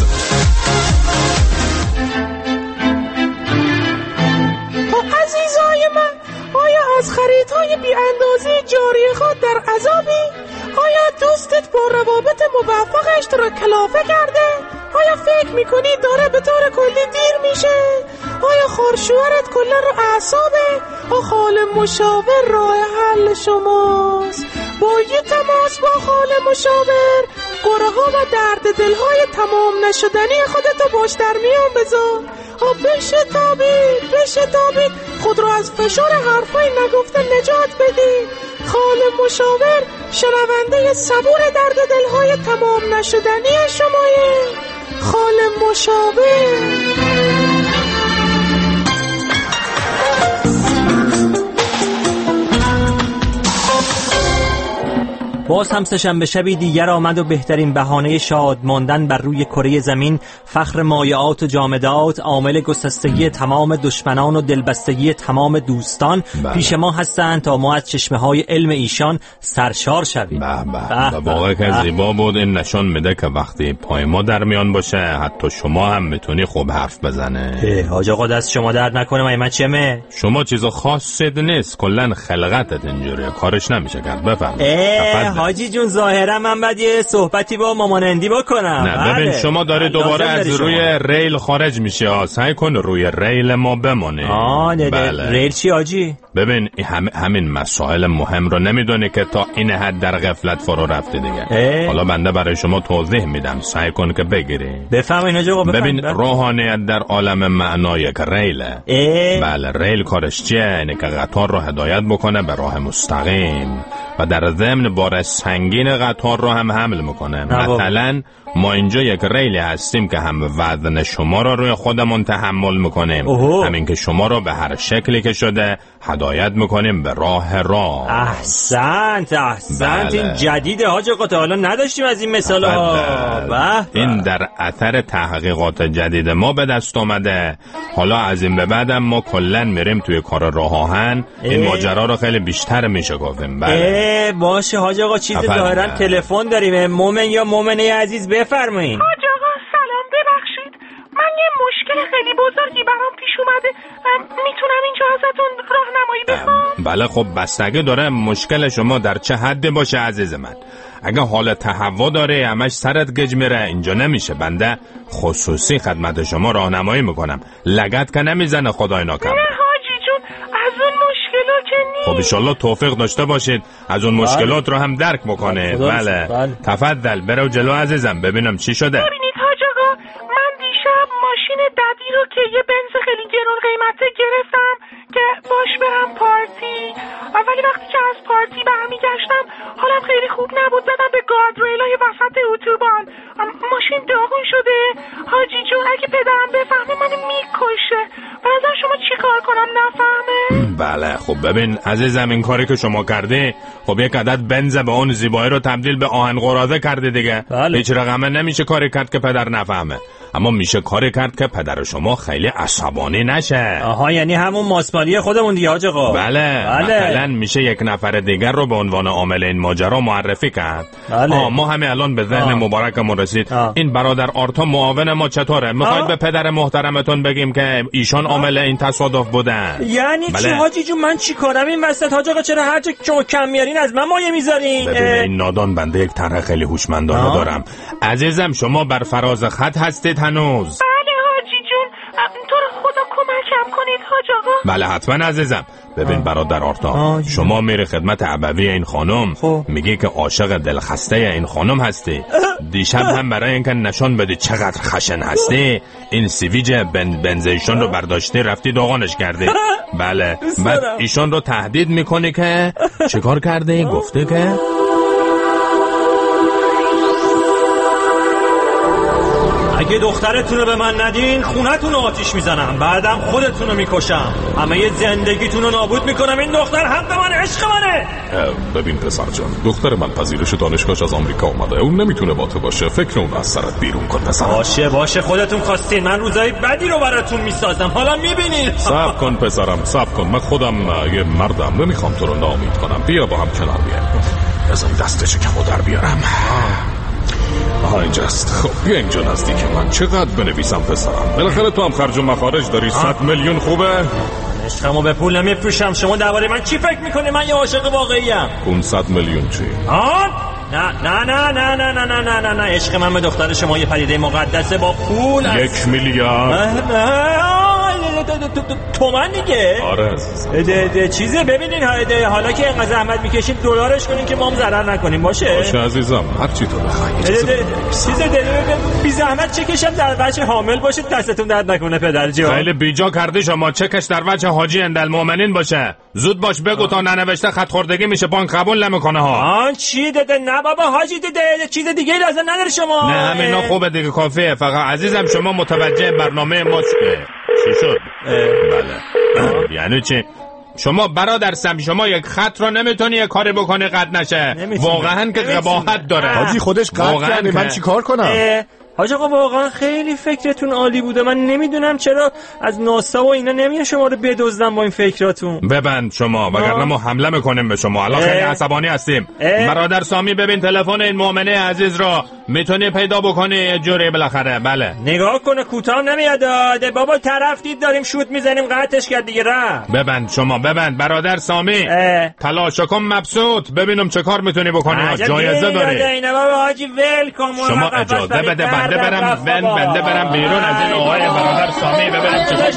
عزیزای من، آیا از خریدهای بی اندازه جاری خود در عذابی؟ آیا دوستت با روابط موفقش تو رو کلافه کرده؟ آیا فکر میکنی داره به طور کلی دیر میشه؟ آیا خورشوهرت کلا رو اعصابه؟ خال مشاور راه حل شماست. با یه تماس با خال مشاور قره ها و درد دلهای تمام نشدنی خودتو باش در میان بذار. ها بشه تابید بشه تابید خود رو از فشار حرفای نگفته نجات بدید. خال مشاور شنونده صبور درد دلهای تمام نشدنی شمایه. خال مشاور. باز هم سه‌شنبه شبی دیگر آمد و بهترین بهانه شاد ماندن بر روی کره زمین، فخر مایعات و جامدات، عامل گسستگی تمام دشمنان و دلبستگی تمام دوستان بله. پیش ما هستند تا ما از چشمه‌های علم ایشان سرشار شویم. به به. واقعا که زیبا بود. این نشان میده که وقتی پای ما در میان باشه حتی شما هم میتونی خوب حرف بزنه. حاج آقا دست شما درد نکنه. من من چمه؟ شما چیزا خاصی نیست، کلا خلقتت اینجوریه، کارش نمیشه کرد. بفرمایید. حاجی جون ظاهرا من بعد یه صحبتی با مامان اندی بکنم. نه ببین شما داره دوباره از روی ریل خارج میشه. سعی کن روی ریل ما بمونی. آه بله. ریل چی حاجی؟ ببین هم همین مسائل مهم رو نمیدونی که تا این حد در غفلت فرو رفته دیگه. اه؟ حالا بنده برای شما توضیح میدم، سعی کن که بگیری. بفهمین آقا بفهم. ببین روحانیت در عالم معنا یک ریله. اه؟ بله ریل کارش چیه؟ اینه که قطار رو هدایت بکنه به راه مستقیم و در ضمن بار سنگین قطار رو هم حمل میکنه. مثلا ما اینجا یک ریلی هستیم که هم وزن شما رو روی خودمون تحمل میکنیم، همین که شما رو به هر شکلی که شده هدایت میکنیم به راه راه. احسنت احسنت. بله. این جدیده حاج آقا، تا حالا نداشتیم از این مثالا. بله. این در اثر تحقیقات جدید ما به دست اومده. حالا از این به بعدم ما کلن میریم توی کار راه آهن، این ماجرا رو خیلی بیشتر میشکافیم. بله. باشه حاج آقا، چیز ظاهرا تلفن داریم. مومن یا مومنه عزیز بفرمایید. حاج آقا سلام، ببخشید من یه مشکل خیلی بزرگی برام پیش اومده، میتونم اینجا ازتون راهنمایی بخوام؟ بله خب بستگی داره مشکل شما در چه حد باشه عزیز من. اگه حال تهوع داره همش سرت گج میره اینجا نمیشه. بنده خصوصی خدمت شما راهنمایی میکنم، لگد که نمیزنه خدای ناکرده. نه حاجی جون از اون مشکلات که نیست. خب انشالله توفیق داشته باشید از اون مشکلات رو هم درک بکنه. بله تفضل برو جلو عزیزم ببینم چی شده. ببینید حاج آقا، من دیشب ماشین ددی رو که یه بنز خیلی گرون قیمته گرفتم که باش برم پارتی، ولی وقتی که از پارتی برمیگشتم حالم خیلی خوب نبود، زدم به گاردریلای وسط اتوبان، ماشین داغون شده. حاجی جون اگه پدرم بفهمه منو میکشه. به نظر شما چی کار کنم نفهمه؟ بله خب ببین عزیزم، این کاری که شما کرده خب یک عدد بنز به اون زیبایی رو تبدیل به آهن قراضه کرده دیگه. بله. هیچ رقمه نمیشه کاری کرد که پدر نفهمه، اما میشه کاری کرد که پدر شما خیلی عصبانی نشه. آها یعنی همون ماسمالی خودمون دیگه حاج آقا. بله. بله مثلا میشه یک نفر دیگر رو به عنوان عامل این ماجرا معرفی کرد. بله. آه ما همه الان به ذهن مبارکمون رسید. آه. این برادر آرتا معاون ما چطوره؟ میخواید به پدر محترمتون بگیم که ایشان عامل این تصادف بودن؟ یعنی بله. چی حاجی جون؟ من چی کارم این وسط حاج آقا؟ چرا هر جا کم میارین از من مایه میذارین؟ ببین این نادان بنده یک طرح خیلی هوشمندانه دارم. عزیزم شما بر فراز خط هستید هنوز؟ بله حاجی جون، تو رو خدا کمکم کنید حاج آقا. بله حتما عزیزم. ببین برادر آرتا، شما میری خدمت ابوی این خانم، میگی که عاشق دلخسته این خانم هستی. دیشب هم برای اینکه نشان بدی چقدر خشن هستی این سیویج بن بنزیشون رو برداشتی رفتی داغانش کردی. بله بعد ایشون رو تهدید میکنی که چیکار کرده؟ گفته که اگه دخترتون رو به من ندین خونتون رو آتیش میزنم، بعدم خودتون رو میکشم، همه ی زندگیتون رو نابود میکنم. این دختر حق من، عشق منه. ببین پسر جان، دختر من پذیرش دانشگاهش از آمریکا اومده، اون نمیتونه با تو باشه. فکر اون از سرت بیرون کن پسر. باشه باشه خودتون خواستین، من روزای بدی رو براتون میسازم، حالا میبینید. صبر کن پسرم صبر کن، من خودم یه مردم، نمیخوام تو رو ناامید کنم. بیا با هم کنار بیایم. بذار دستشو که در بیارم. آها اینجاست. خب بیا اینجا نزدیک من. چقدر بنویسم پسرم؟ بالاخره تو هم خرج و مخارج داری. صد میلیون خوبه؟ عشقمو به پول نمیفروشم. شما درباره من چی فکر میکنی؟ من یه عاشق واقعی ام. پانصد میلیون چی؟ آن نه نه نه نه نه نه نه نه نه عشق من به دختر شما یه پدیده مقدسه با پول. یک میلیارد تومن دیگه. آره ده ده چیزه. ببینین حالا که اینقدر زحمت میکشید دلارش کنین که ما هم ضرر نکنیم. باشه باشه عزیزم، هر چی تو بخوای. چیزه ده بی زحمت چکشم در وجه حامل باشید، دستتون درد نکنه پدر جان. خیلی بیجا کردی شما. چکش در وجه حاجی اندالمؤمنین باشه. زود باش بگو تا ننوشته خط خوردگی میشه، بانک قبول نمیکنه ها. آن چی داده؟ نه بابا حاجی داده چیز دیگه لازم نداره شما. نه همینا خوبه دیگه، کافیه. فقط عزیزم شما متوجه برنامه ما چی شد؟ بله یعنی چی؟ شما برادر سمی شما یک خط رو نمیتونی یک کاری بکنی قد نشه. واقعا که قباحت داره. حاجی خودش قد کرده، من چی کار کنم؟ حاج آقا واقعا خیلی فکرتون عالی بوده. من نمیدونم چرا از ناسا و اینا نمیان شما رو بدزدن با این فکراتون. ببند شما وگرنه ما حمله میکنیم به شما. الان خیلی عصبانی هستیم. اه؟ برادر سامی ببین تلفن این مؤمنه عزیز رو میتونی پیدا بکنی یه جوری بالاخره. بله نگاه کنه کوتاه نمیاد داده بابا، طرف دید داریم شوت میزنیم قطعش کرد دیگه. رفت. ببند شما ببند برادر سامی. تلاش کن مبسوط ببینم چه کار میتونی بکنی. جایزه داری. اینا بابا حاجی ول کن. شما اجازه بده بنده برم من بنده برم بیرون از این آقای برادر سامی ببینم چه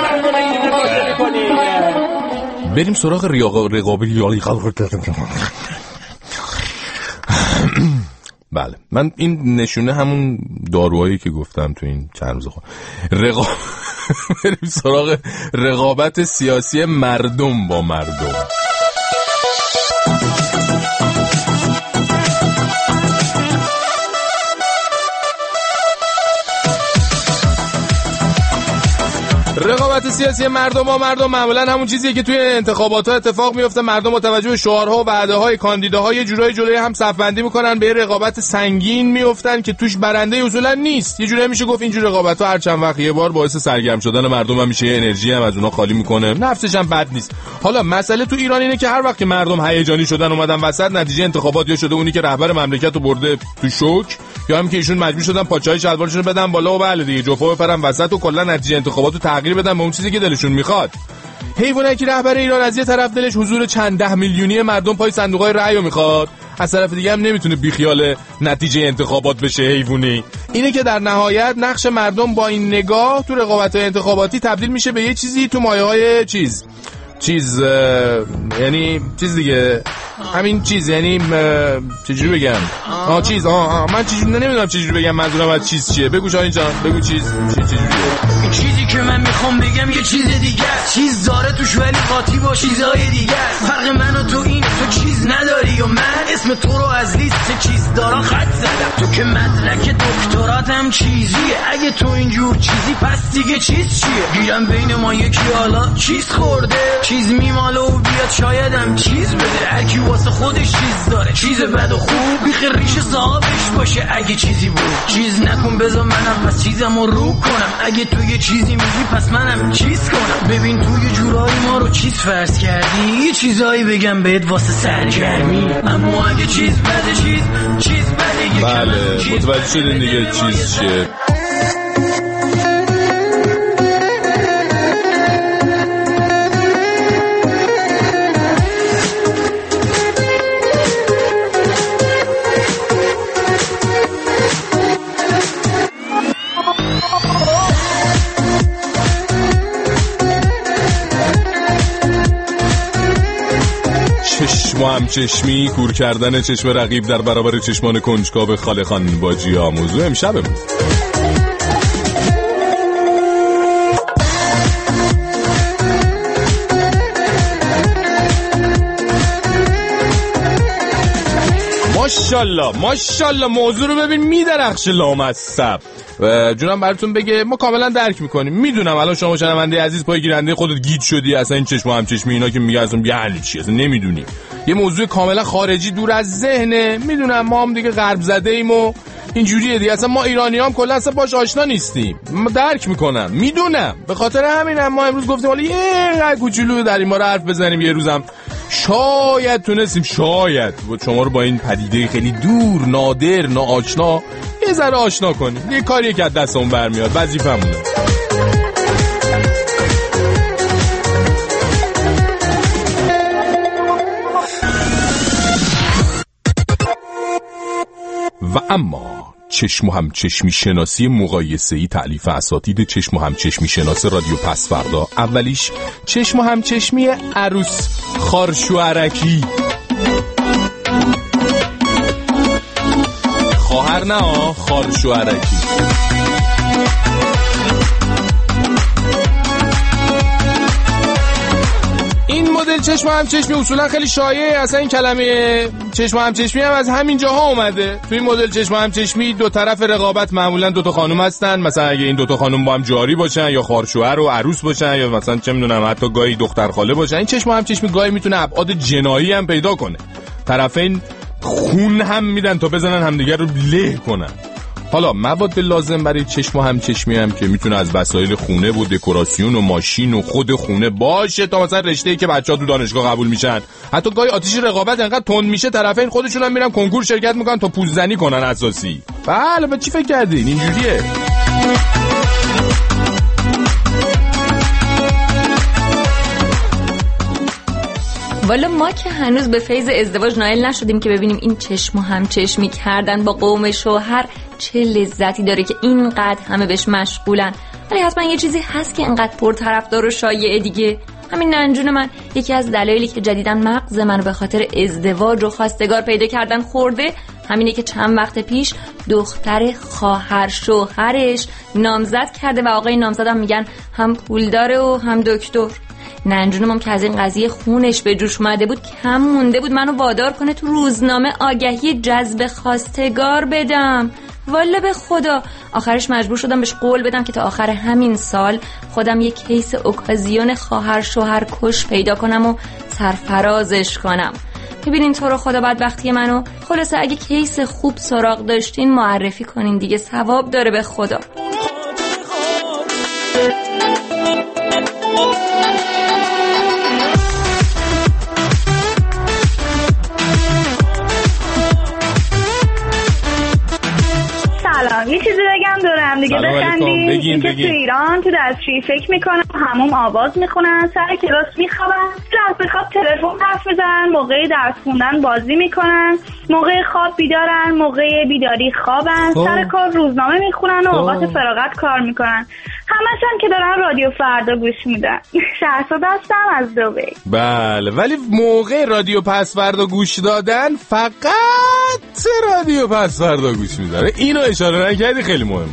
کار. بریم سراغ رقابی. بله من این نشونه همون داروهایی که گفتم تو این چند روز خود رقاب بریم سراغ رقابت سیاسی مردم با مردم. رقابت سیاسی مردم با مردم معمولا همون چیزیه که توی انتخابات‌ها اتفاق میفته. مردم با توجه به شعارها و وعده‌های کاندیداها یه جورایی جلوی هم صف‌بندی میکنن، به رقابت سنگین میافتن که توش برنده اصولا نیست. یه جورایی میشه گفت اینجور رقابت‌ها هر چند وقت یه بار باعث سرگرم شدن مردم هم میشه، انرژی هم از اونها خالی میکنه، نفسش هم بد نیست. حالا مسئله تو ایران اینه که هر وقت که مردم هیجانی شدن اومدن وسط، نتیجه انتخابات یا شده اونی که رهبر مملکت رو برده تو شوک، یا هم که ایشون مجبور شدن پاچه‌های شلوارشون رو بدن بالا و بله دیگه جفا بپرن وسط و کلا نتیجه انتخابات رو تغییر بدن به اون چیزی که دلشون میخواد. حیوانه که رهبر ایران از یه طرف دلش حضور چند ده میلیونی مردم پای صندوق‌های رأی رو میخواد، از طرف دیگه هم نمیتونه بیخیال نتیجه انتخابات بشه. حیوانی اینه که در نهایت نقش مردم با این نگاه تو رقابت‌های انتخاباتی تبدیل میشه به یه چیزی تو مایه‌های چیز چیز یعنی چیز دیگه، همین چیز یعنی چجوری بگم آه چیز آه, آه. من چجوری نمیدونم چجوری بگم منظورم از چیز چیه. بگو شاهین جان بگو چیز چجوریه. این چیزی که من میخوام بگم یه چیز دیگه، چیز داره توش ولی قاطی با چیزهای دیگه. فرق من و تو اینه تو چیز نداری و من اسم تو رو از لیست چیز دارا خط زدم. تو که مدرک دکتراتم چیزیه، اگه تو اینجور چیزی پس دیگه چیز چیه. گیرم بین ما یکی حالا چیز خورده، چیز میماله و بیاد شایدم چیز بده. هرکی واسه خودش چیز داره، چیز بد و خوب بیخ ریش صاحبش باشه. اگه چیزی بود چیز نکن بذار منم پس چیزم رو رو کنم. اگه تو یه چیزی میگی پس منم چیز کنم. ببین تو یه جورایی ما رو چیز فرض کردی، یه چیزایی بگم بهت واسه سرگرمی. اما اگه چیز بده چیز چیز بده یه بله متوجه شدین دیگه چیز چیه. چشم و همچشمی، کور کردن چشم رقیب در برابر چشمان کنجکاو خاله خان باجی ها موضوع امشبمون. ماشاءالله ماشاءالله موضوع رو ببین میدرخشه لامصب. جونم براتون بگه ما کاملا درک میکنیم. میدونم الان شما شنونده عزیز پای گیرنده خودت گیج شدی، اصلا این چشم و همچشمی اینا که میگه اصلا یعنی چی، اصلا نمیدونی. یه موضوع کاملا خارجی دور از ذهنه. میدونم ما هم دیگه غرب زده ایم و اینجوریه دیگه، اصلا ما ایرانی هم کلا اصلا باش آشنا نیستیم. ما درک میکنم میدونم، به خاطر همین هم ما امروز گفتیم حالا یه کوچولو در این مورد حرف بزنیم. یه روزم شاید تونستیم شاید شما رو با این پدیده خیلی دور نادر ناآشنا یه ذره آشنا کنیم. یه کاریه که از دستمون برمیاد، وظیفه‌مونه. و اما چشم و همچشمی شناسی مقایسه‌ای تألیف اساتید چشم و همچشمی شناس رادیو پسفردا. اولیش چشم و همچشمی عروس خارشوارکی، خواهر نه خارشوارکی. این مدل چشم هم چشمی اصولا خیلی شایعه. اصلا این کلمه چشم هم چشمی هم از همین جاها اومده. توی این مدل چشم هم چشمی دو طرف رقابت معمولا دو تا خانم هستن. مثلا اگه این دو تا خانم با هم جاری باشن یا خواهرشوهر و عروس باشن یا مثلا چه میدونم حتی گاهی دختر خاله باشن، این چشم هم چشمی گاهی میتونه ابعاد جنایی هم پیدا کنه. طرفین خون هم میدن تا بزنن همدیگر رو له کنن. حالا مواد لازم برای چشم و همچشمی هم که میتونه از وسایل خونه و دکوراسیون و ماشین و خود خونه باشه تا مثلا رشته‌ای که بچه‌ها تو دانشگاه قبول میشن. حتی گاهی آتش رقابت انقدر تند میشه طرفین خودشون هم میرن کنکور شرکت میکنن تا پوززنی کنن اساسی. بله با چی فکر کردین اینجوریه؟ والا ما که هنوز به فیض ازدواج نائل نشدیم که ببینیم این چشم و هم چشمی کردن با قوم شوهر چه لذتی داره که اینقدر همه بهش مشغولن. ولی حتما یه چیزی هست که اینقدر پرطرفدار و شایعه دیگه. همین ننجون من یکی از دلایلی که جدیداً مغز منو به خاطر ازدواج و خواستگار پیدا کردن خورده همینه که چند وقت پیش دختر خواهر شوهرش نامزد کرده و آقای نامزدم میگن هم پول داره و هم دکتر. ننجونم که از این قضیه خونش به جوش اومده بود کم مونده بود منو وادار کنه تو روزنامه آگهی جذب خواستگار بدم. والا به خدا آخرش مجبور شدم بهش قول بدم که تا آخر همین سال خودم یک کیس اوکازیون خواهر شوهر کش پیدا کنم و سرفرازش کنم. ببینین تو رو خدا بدبختی منو. خلاصه اگه کیس خوب سراغ داشتین معرفی کنین دیگه، ثواب داره به خدا. یه چیزی بگم دورم دیگه بخندیم. این که تو ایران تو دستشویی فکر میکنن هموم آواز میخونن، سر کلاس میخوابن، لحظه خواب تلفن حرف میزنن، موقع درس خوندن بازی میکنن، موقع خواب بیدارن، موقع بیداری خوابن، سر کار روزنامه میخونن و اوقات فراغت کار میکنن. همشون که دارن رادیو فردا گوش میدن. شهرزاد هستم از دبی. بله ولی موقع رادیو پس فردا گوش دادن فقط رادیو پس فردا گوش میدن. اینو اشاره نکردی، خیلی مهمه.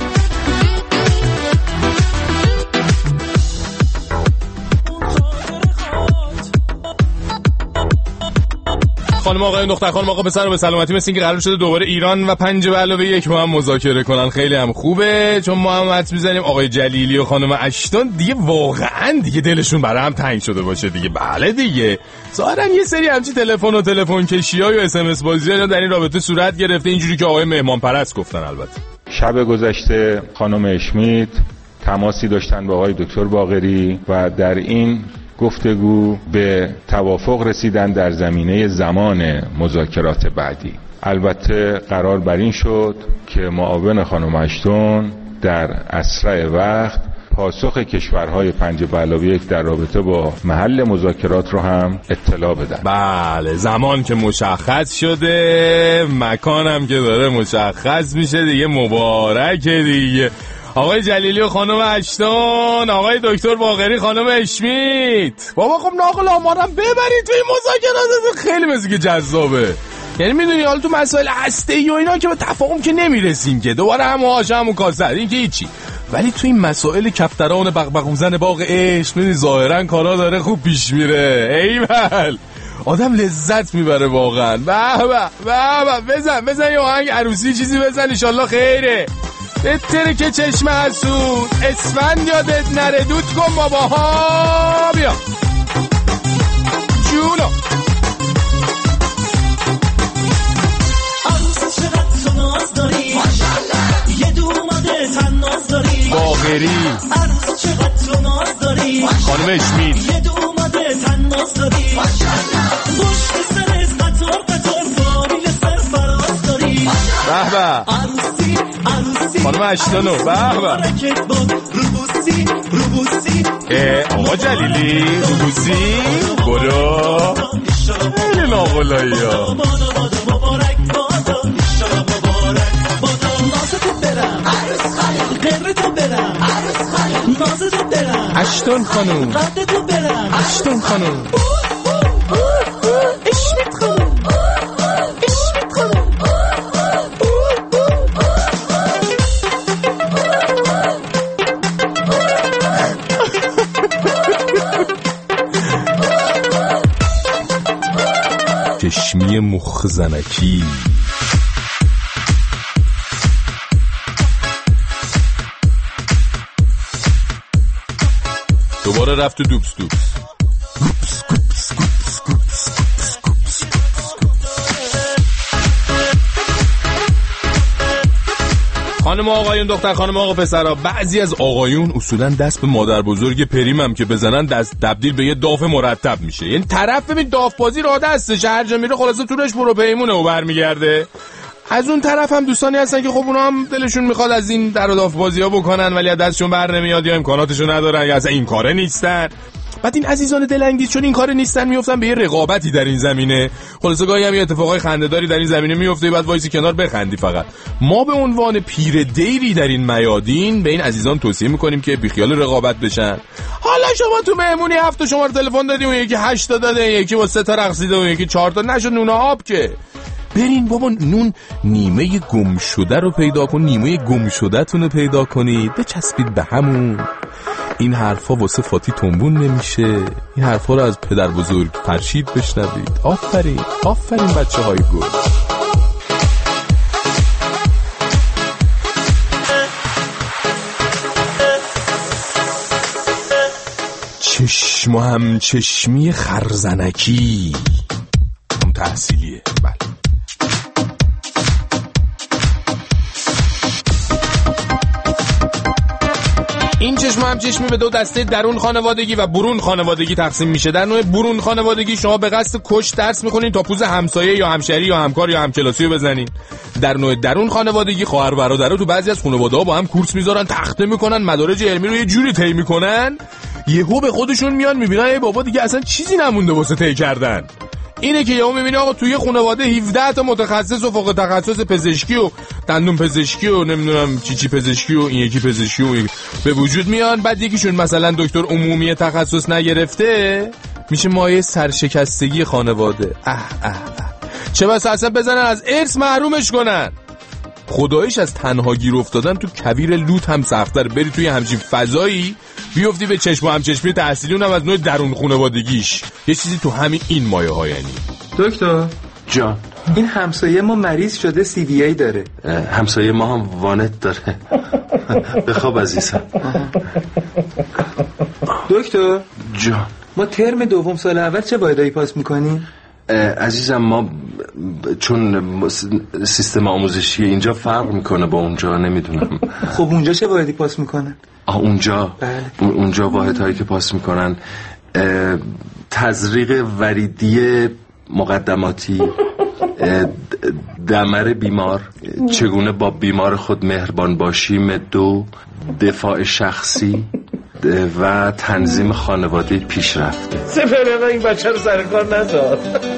خانم آقای دختر خانم آقا پسر و به سلامتی. مثل اینکه قرار شده دوباره ایران و پنج به علاوه یک با هم مذاکره کنن. خیلی هم خوبه چون ما هم حدس می‌زنیم آقای جلیلی و خانم اشتون دیگه واقعا دیگه دلشون برای هم تنگ شده باشه دیگه. بله دیگه ظاهرا یه سری همچین تلفن و تلفن کشی‌ها و اس ام اس بازی‌ها در این رابطه صورت گرفته، اینجوری که آقای مهمان پرست گفتن. البته شب گذشته خانم اشمیت تماسی داشتن با آقای دکتر باقری و در این گفتگو به توافق رسیدن در زمینه زمان مذاکرات بعدی. البته قرار بر این شد که معاون خانم اشتون در اسرع وقت پاسخ کشورهای پنج به علاوه یک در رابطه با محل مذاکرات رو هم اطلاع بدن. بله زمان که مشخص شده، مکانم که داره مشخص میشه دیگه. مبارکه دیگه آقای جلیلی و خانم اشتون، آقای دکتر باقری خانم اشمیت. بابا خب ناقل آمارم ببرید توی مذاکرات، خیلی مثل که جذابه. یعنی میدونی حالا تو مسائل هسته‌ای و اینا که به تفاهم که نمیرسیم که دوباره هم آش هم و کاسر این که هیچی، ولی توی این مسائل کفتران بغبغوزن باغ عشق میدونی ظاهرا کارا داره خوب پیش میره. ایول آدم لذت میبره واقعا. به به به بزن بزن یه آهنگ عروسی چیزی بزن ان شاءالله خیره. بهتره که چشم حسود اسفند یادت نره، دود کن باباها. بیا جونو عروس چقدر تو ناز داری ماشالله، یه دوماده تن ناز داری باقری. عروس چقدر تو ناز داری خانم اشمیت، یه دوماده تن ناز داری ماشالله، پشت سرت قطار قطار فامیل سر فراز داری به به. عروسی عروسی خانم اشتونو به به. روبوسی روبوسی آقا جلیلی روبوسی برو خیلی ناغلایی ها. اشتون خانوم اشتون خانوم اشمیت خانوم اشمیت خانوم. چشمی مخزنکی. دوباره رفت تو دوبس دوبس. خانم آقایون، دختر خانم آقا پسرا، بعضی از آقایون اصولا دست به مادر بزرگ پریمم که بزنن دست تبدیل به یه داف مرتب میشه. یعنی طرف ببین داف بازی راه دستشه، هر جا میره خلاصه تورش برو پیمونه و برمیگرده. از اون طرف هم دوستانی هستن که خب اونا هم دلشون میخواد از این در و داف بازی ها بکنن ولی از دستشون بر نمیاد یا امکاناتشون ندارن یا اصلا این کاره نیستن. بعد این عزیزان دلانگیز چون این کار نیستن میافتن به یه رقابتی در این زمینه. خلاصه گاهی هم یه اتفاقای خنده‌داری در این زمینه میفته، بعد وایسی کنار بخندی. فقط ما به عنوان پیر دیری در این میادین به این عزیزان توصیه میکنیم که بیخیال رقابت بشن. حالا شما تو مهمونی هفت شما رو تلفن دادیم و یکی هشت تا داده، یکی با سه تا رقصیده و یکی چهار تا، نشد نون آب که. برین بابا نون نیمه گم شده رو پیدا کن، نیمه گم شده تون رو پیدا کنید، بچسبید به همون. این حرفا واسه فاتی تنبون نمیشه. این حرفا رو از پدر بزرگ فرشید بشنوید. آفرین آفرین بچه های گل. چشم و هم چشمی خرزنکی هم تحصیلیه. بله این چشم هم چشمی به دو دسته درون خانوادگی و برون خانوادگی تقسیم میشه. در نوع برون خانوادگی شما به قصد کش درس میخونین تا پوز همسایه یا همشهری یا همکار یا همکلاسی رو بزنین. در نوع درون خانوادگی خواهر برادرها تو بعضی از خانواده‌ها با هم کورس میذارن، تخته میکنن، مدارج علمی رو یه جوری طی میکنن یهو به خودشون میان میبینن ای بابا دیگه اصلا چیزی نمونده واسه طی کردن. اینه که یهو میبینی آقا توی خانواده هفده تا متخصص و فوق تخصص پزشکی و دندون پزشکی و نمیدونم چی چی پزشکی و این یکی پزشکی و به وجود میان. بعد یکیشون مثلا دکتر عمومی تخصص نگرفته میشه مایه سرشکستگی خانواده. اه اه اه چه بس اصلا بزنن از ارث محرومش کنن. خداییش از تنها گیر افتادن تو کویر لوت هم سخت‌تر. بری توی همچین فضایی بیفتی به چشم و همچشمی تحصیلی، اونم از نوع درون خانوادگیش. یه چیزی تو همین این مایه ها. یعنی دکتر جان، این همسایه ما مریض شده سی وی ای داره. همسایه ما هم وانت داره. بخواب عزیزم. دکتر جان، ما ترم دوم سال اول چه وایدایی پاس میکنیم؟ عزیزم ما چون سیستم آموزشی اینجا فرق میکنه با اونجا، نمیدونم. خب اونجا چه واحدی پاس میکنن؟ آه اونجا بله. اونجا واحدهایی که پاس میکنن تزریق وریدی مقدماتی، دمر بیمار، چگونه با بیمار خود مهربان باشیم، دو دفاع شخصی و تنظیم خانواده پیشرفته. سفرنا این بچه رو سر کار نذار.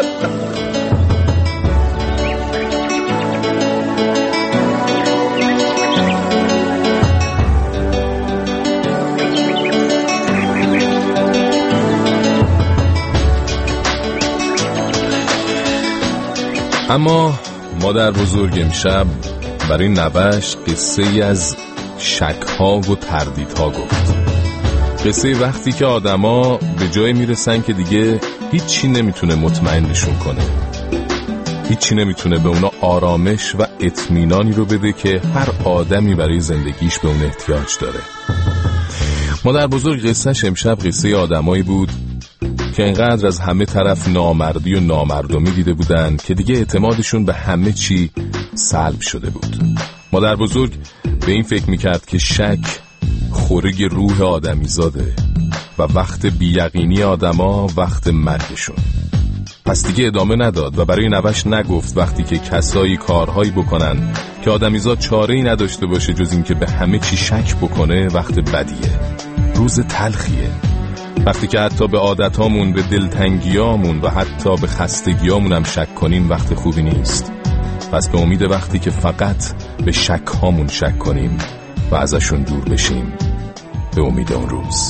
اما مادر بزرگ امشب برای نوش قصه ای از شک‌ها و تردیدها گفت. قصه وقتی که آدما به جای میرسن که دیگه هیچی نمیتونه مطمئنشون کنه، هیچی نمیتونه به اونا آرامش و اطمینانی رو بده که هر آدمی برای زندگیش به اون احتیاج داره. مادر بزرگ قصهش امشب قصه آدمایی بود که اینقدر از همه طرف نامردی و نامردمی دیده بودن که دیگه اعتمادشون به همه چی سلب شده بود. مادر بزرگ به این فکر میکرد که شک خورگ روح آدمی زاده و وقت بی‌یقینی آدما وقت مرگشون. پس دیگه ادامه نداد و برای نوش نگفت وقتی که کسایی کارهایی بکنن که آدمیزاد چاره‌ای نداشته باشه جز این که به همه چی شک بکنه وقت بدیه، روز تلخیه، وقتی که حتی به عادتامون، به دلتنگیامون و حتی به خستگیامون هم شک کنیم وقت خوبی نیست. پس به امید وقتی که فقط به شک هامون شک کنیم و ازشون دور بشیم، به امید اون روز.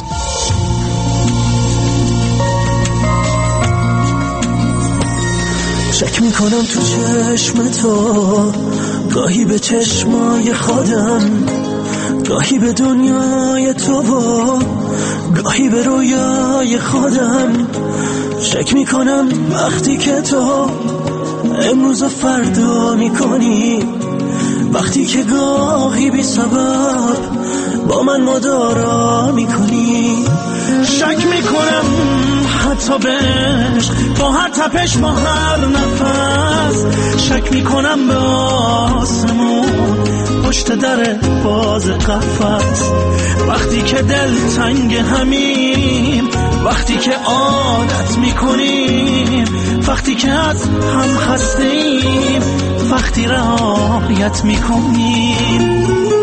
شک میکنم تو چشم تو، گاهی به چشمای خودم، گاهی به دنیای تو و گاهی به رویای خودم. شک میکنم وقتی که تو امروز و فردا میکنی، وقتی که گاهی بی سبب با من مدارا میکنی. شک میکنم حتی بهش، با هر تپش، با هر نفس. شک میکنم به آسمون پشت در باز قفس. وقتی که دل تنگ همیم، وقتی که عادت میکنیم، وقتی که از هم خستیم، وقتی رعایت میکنیم.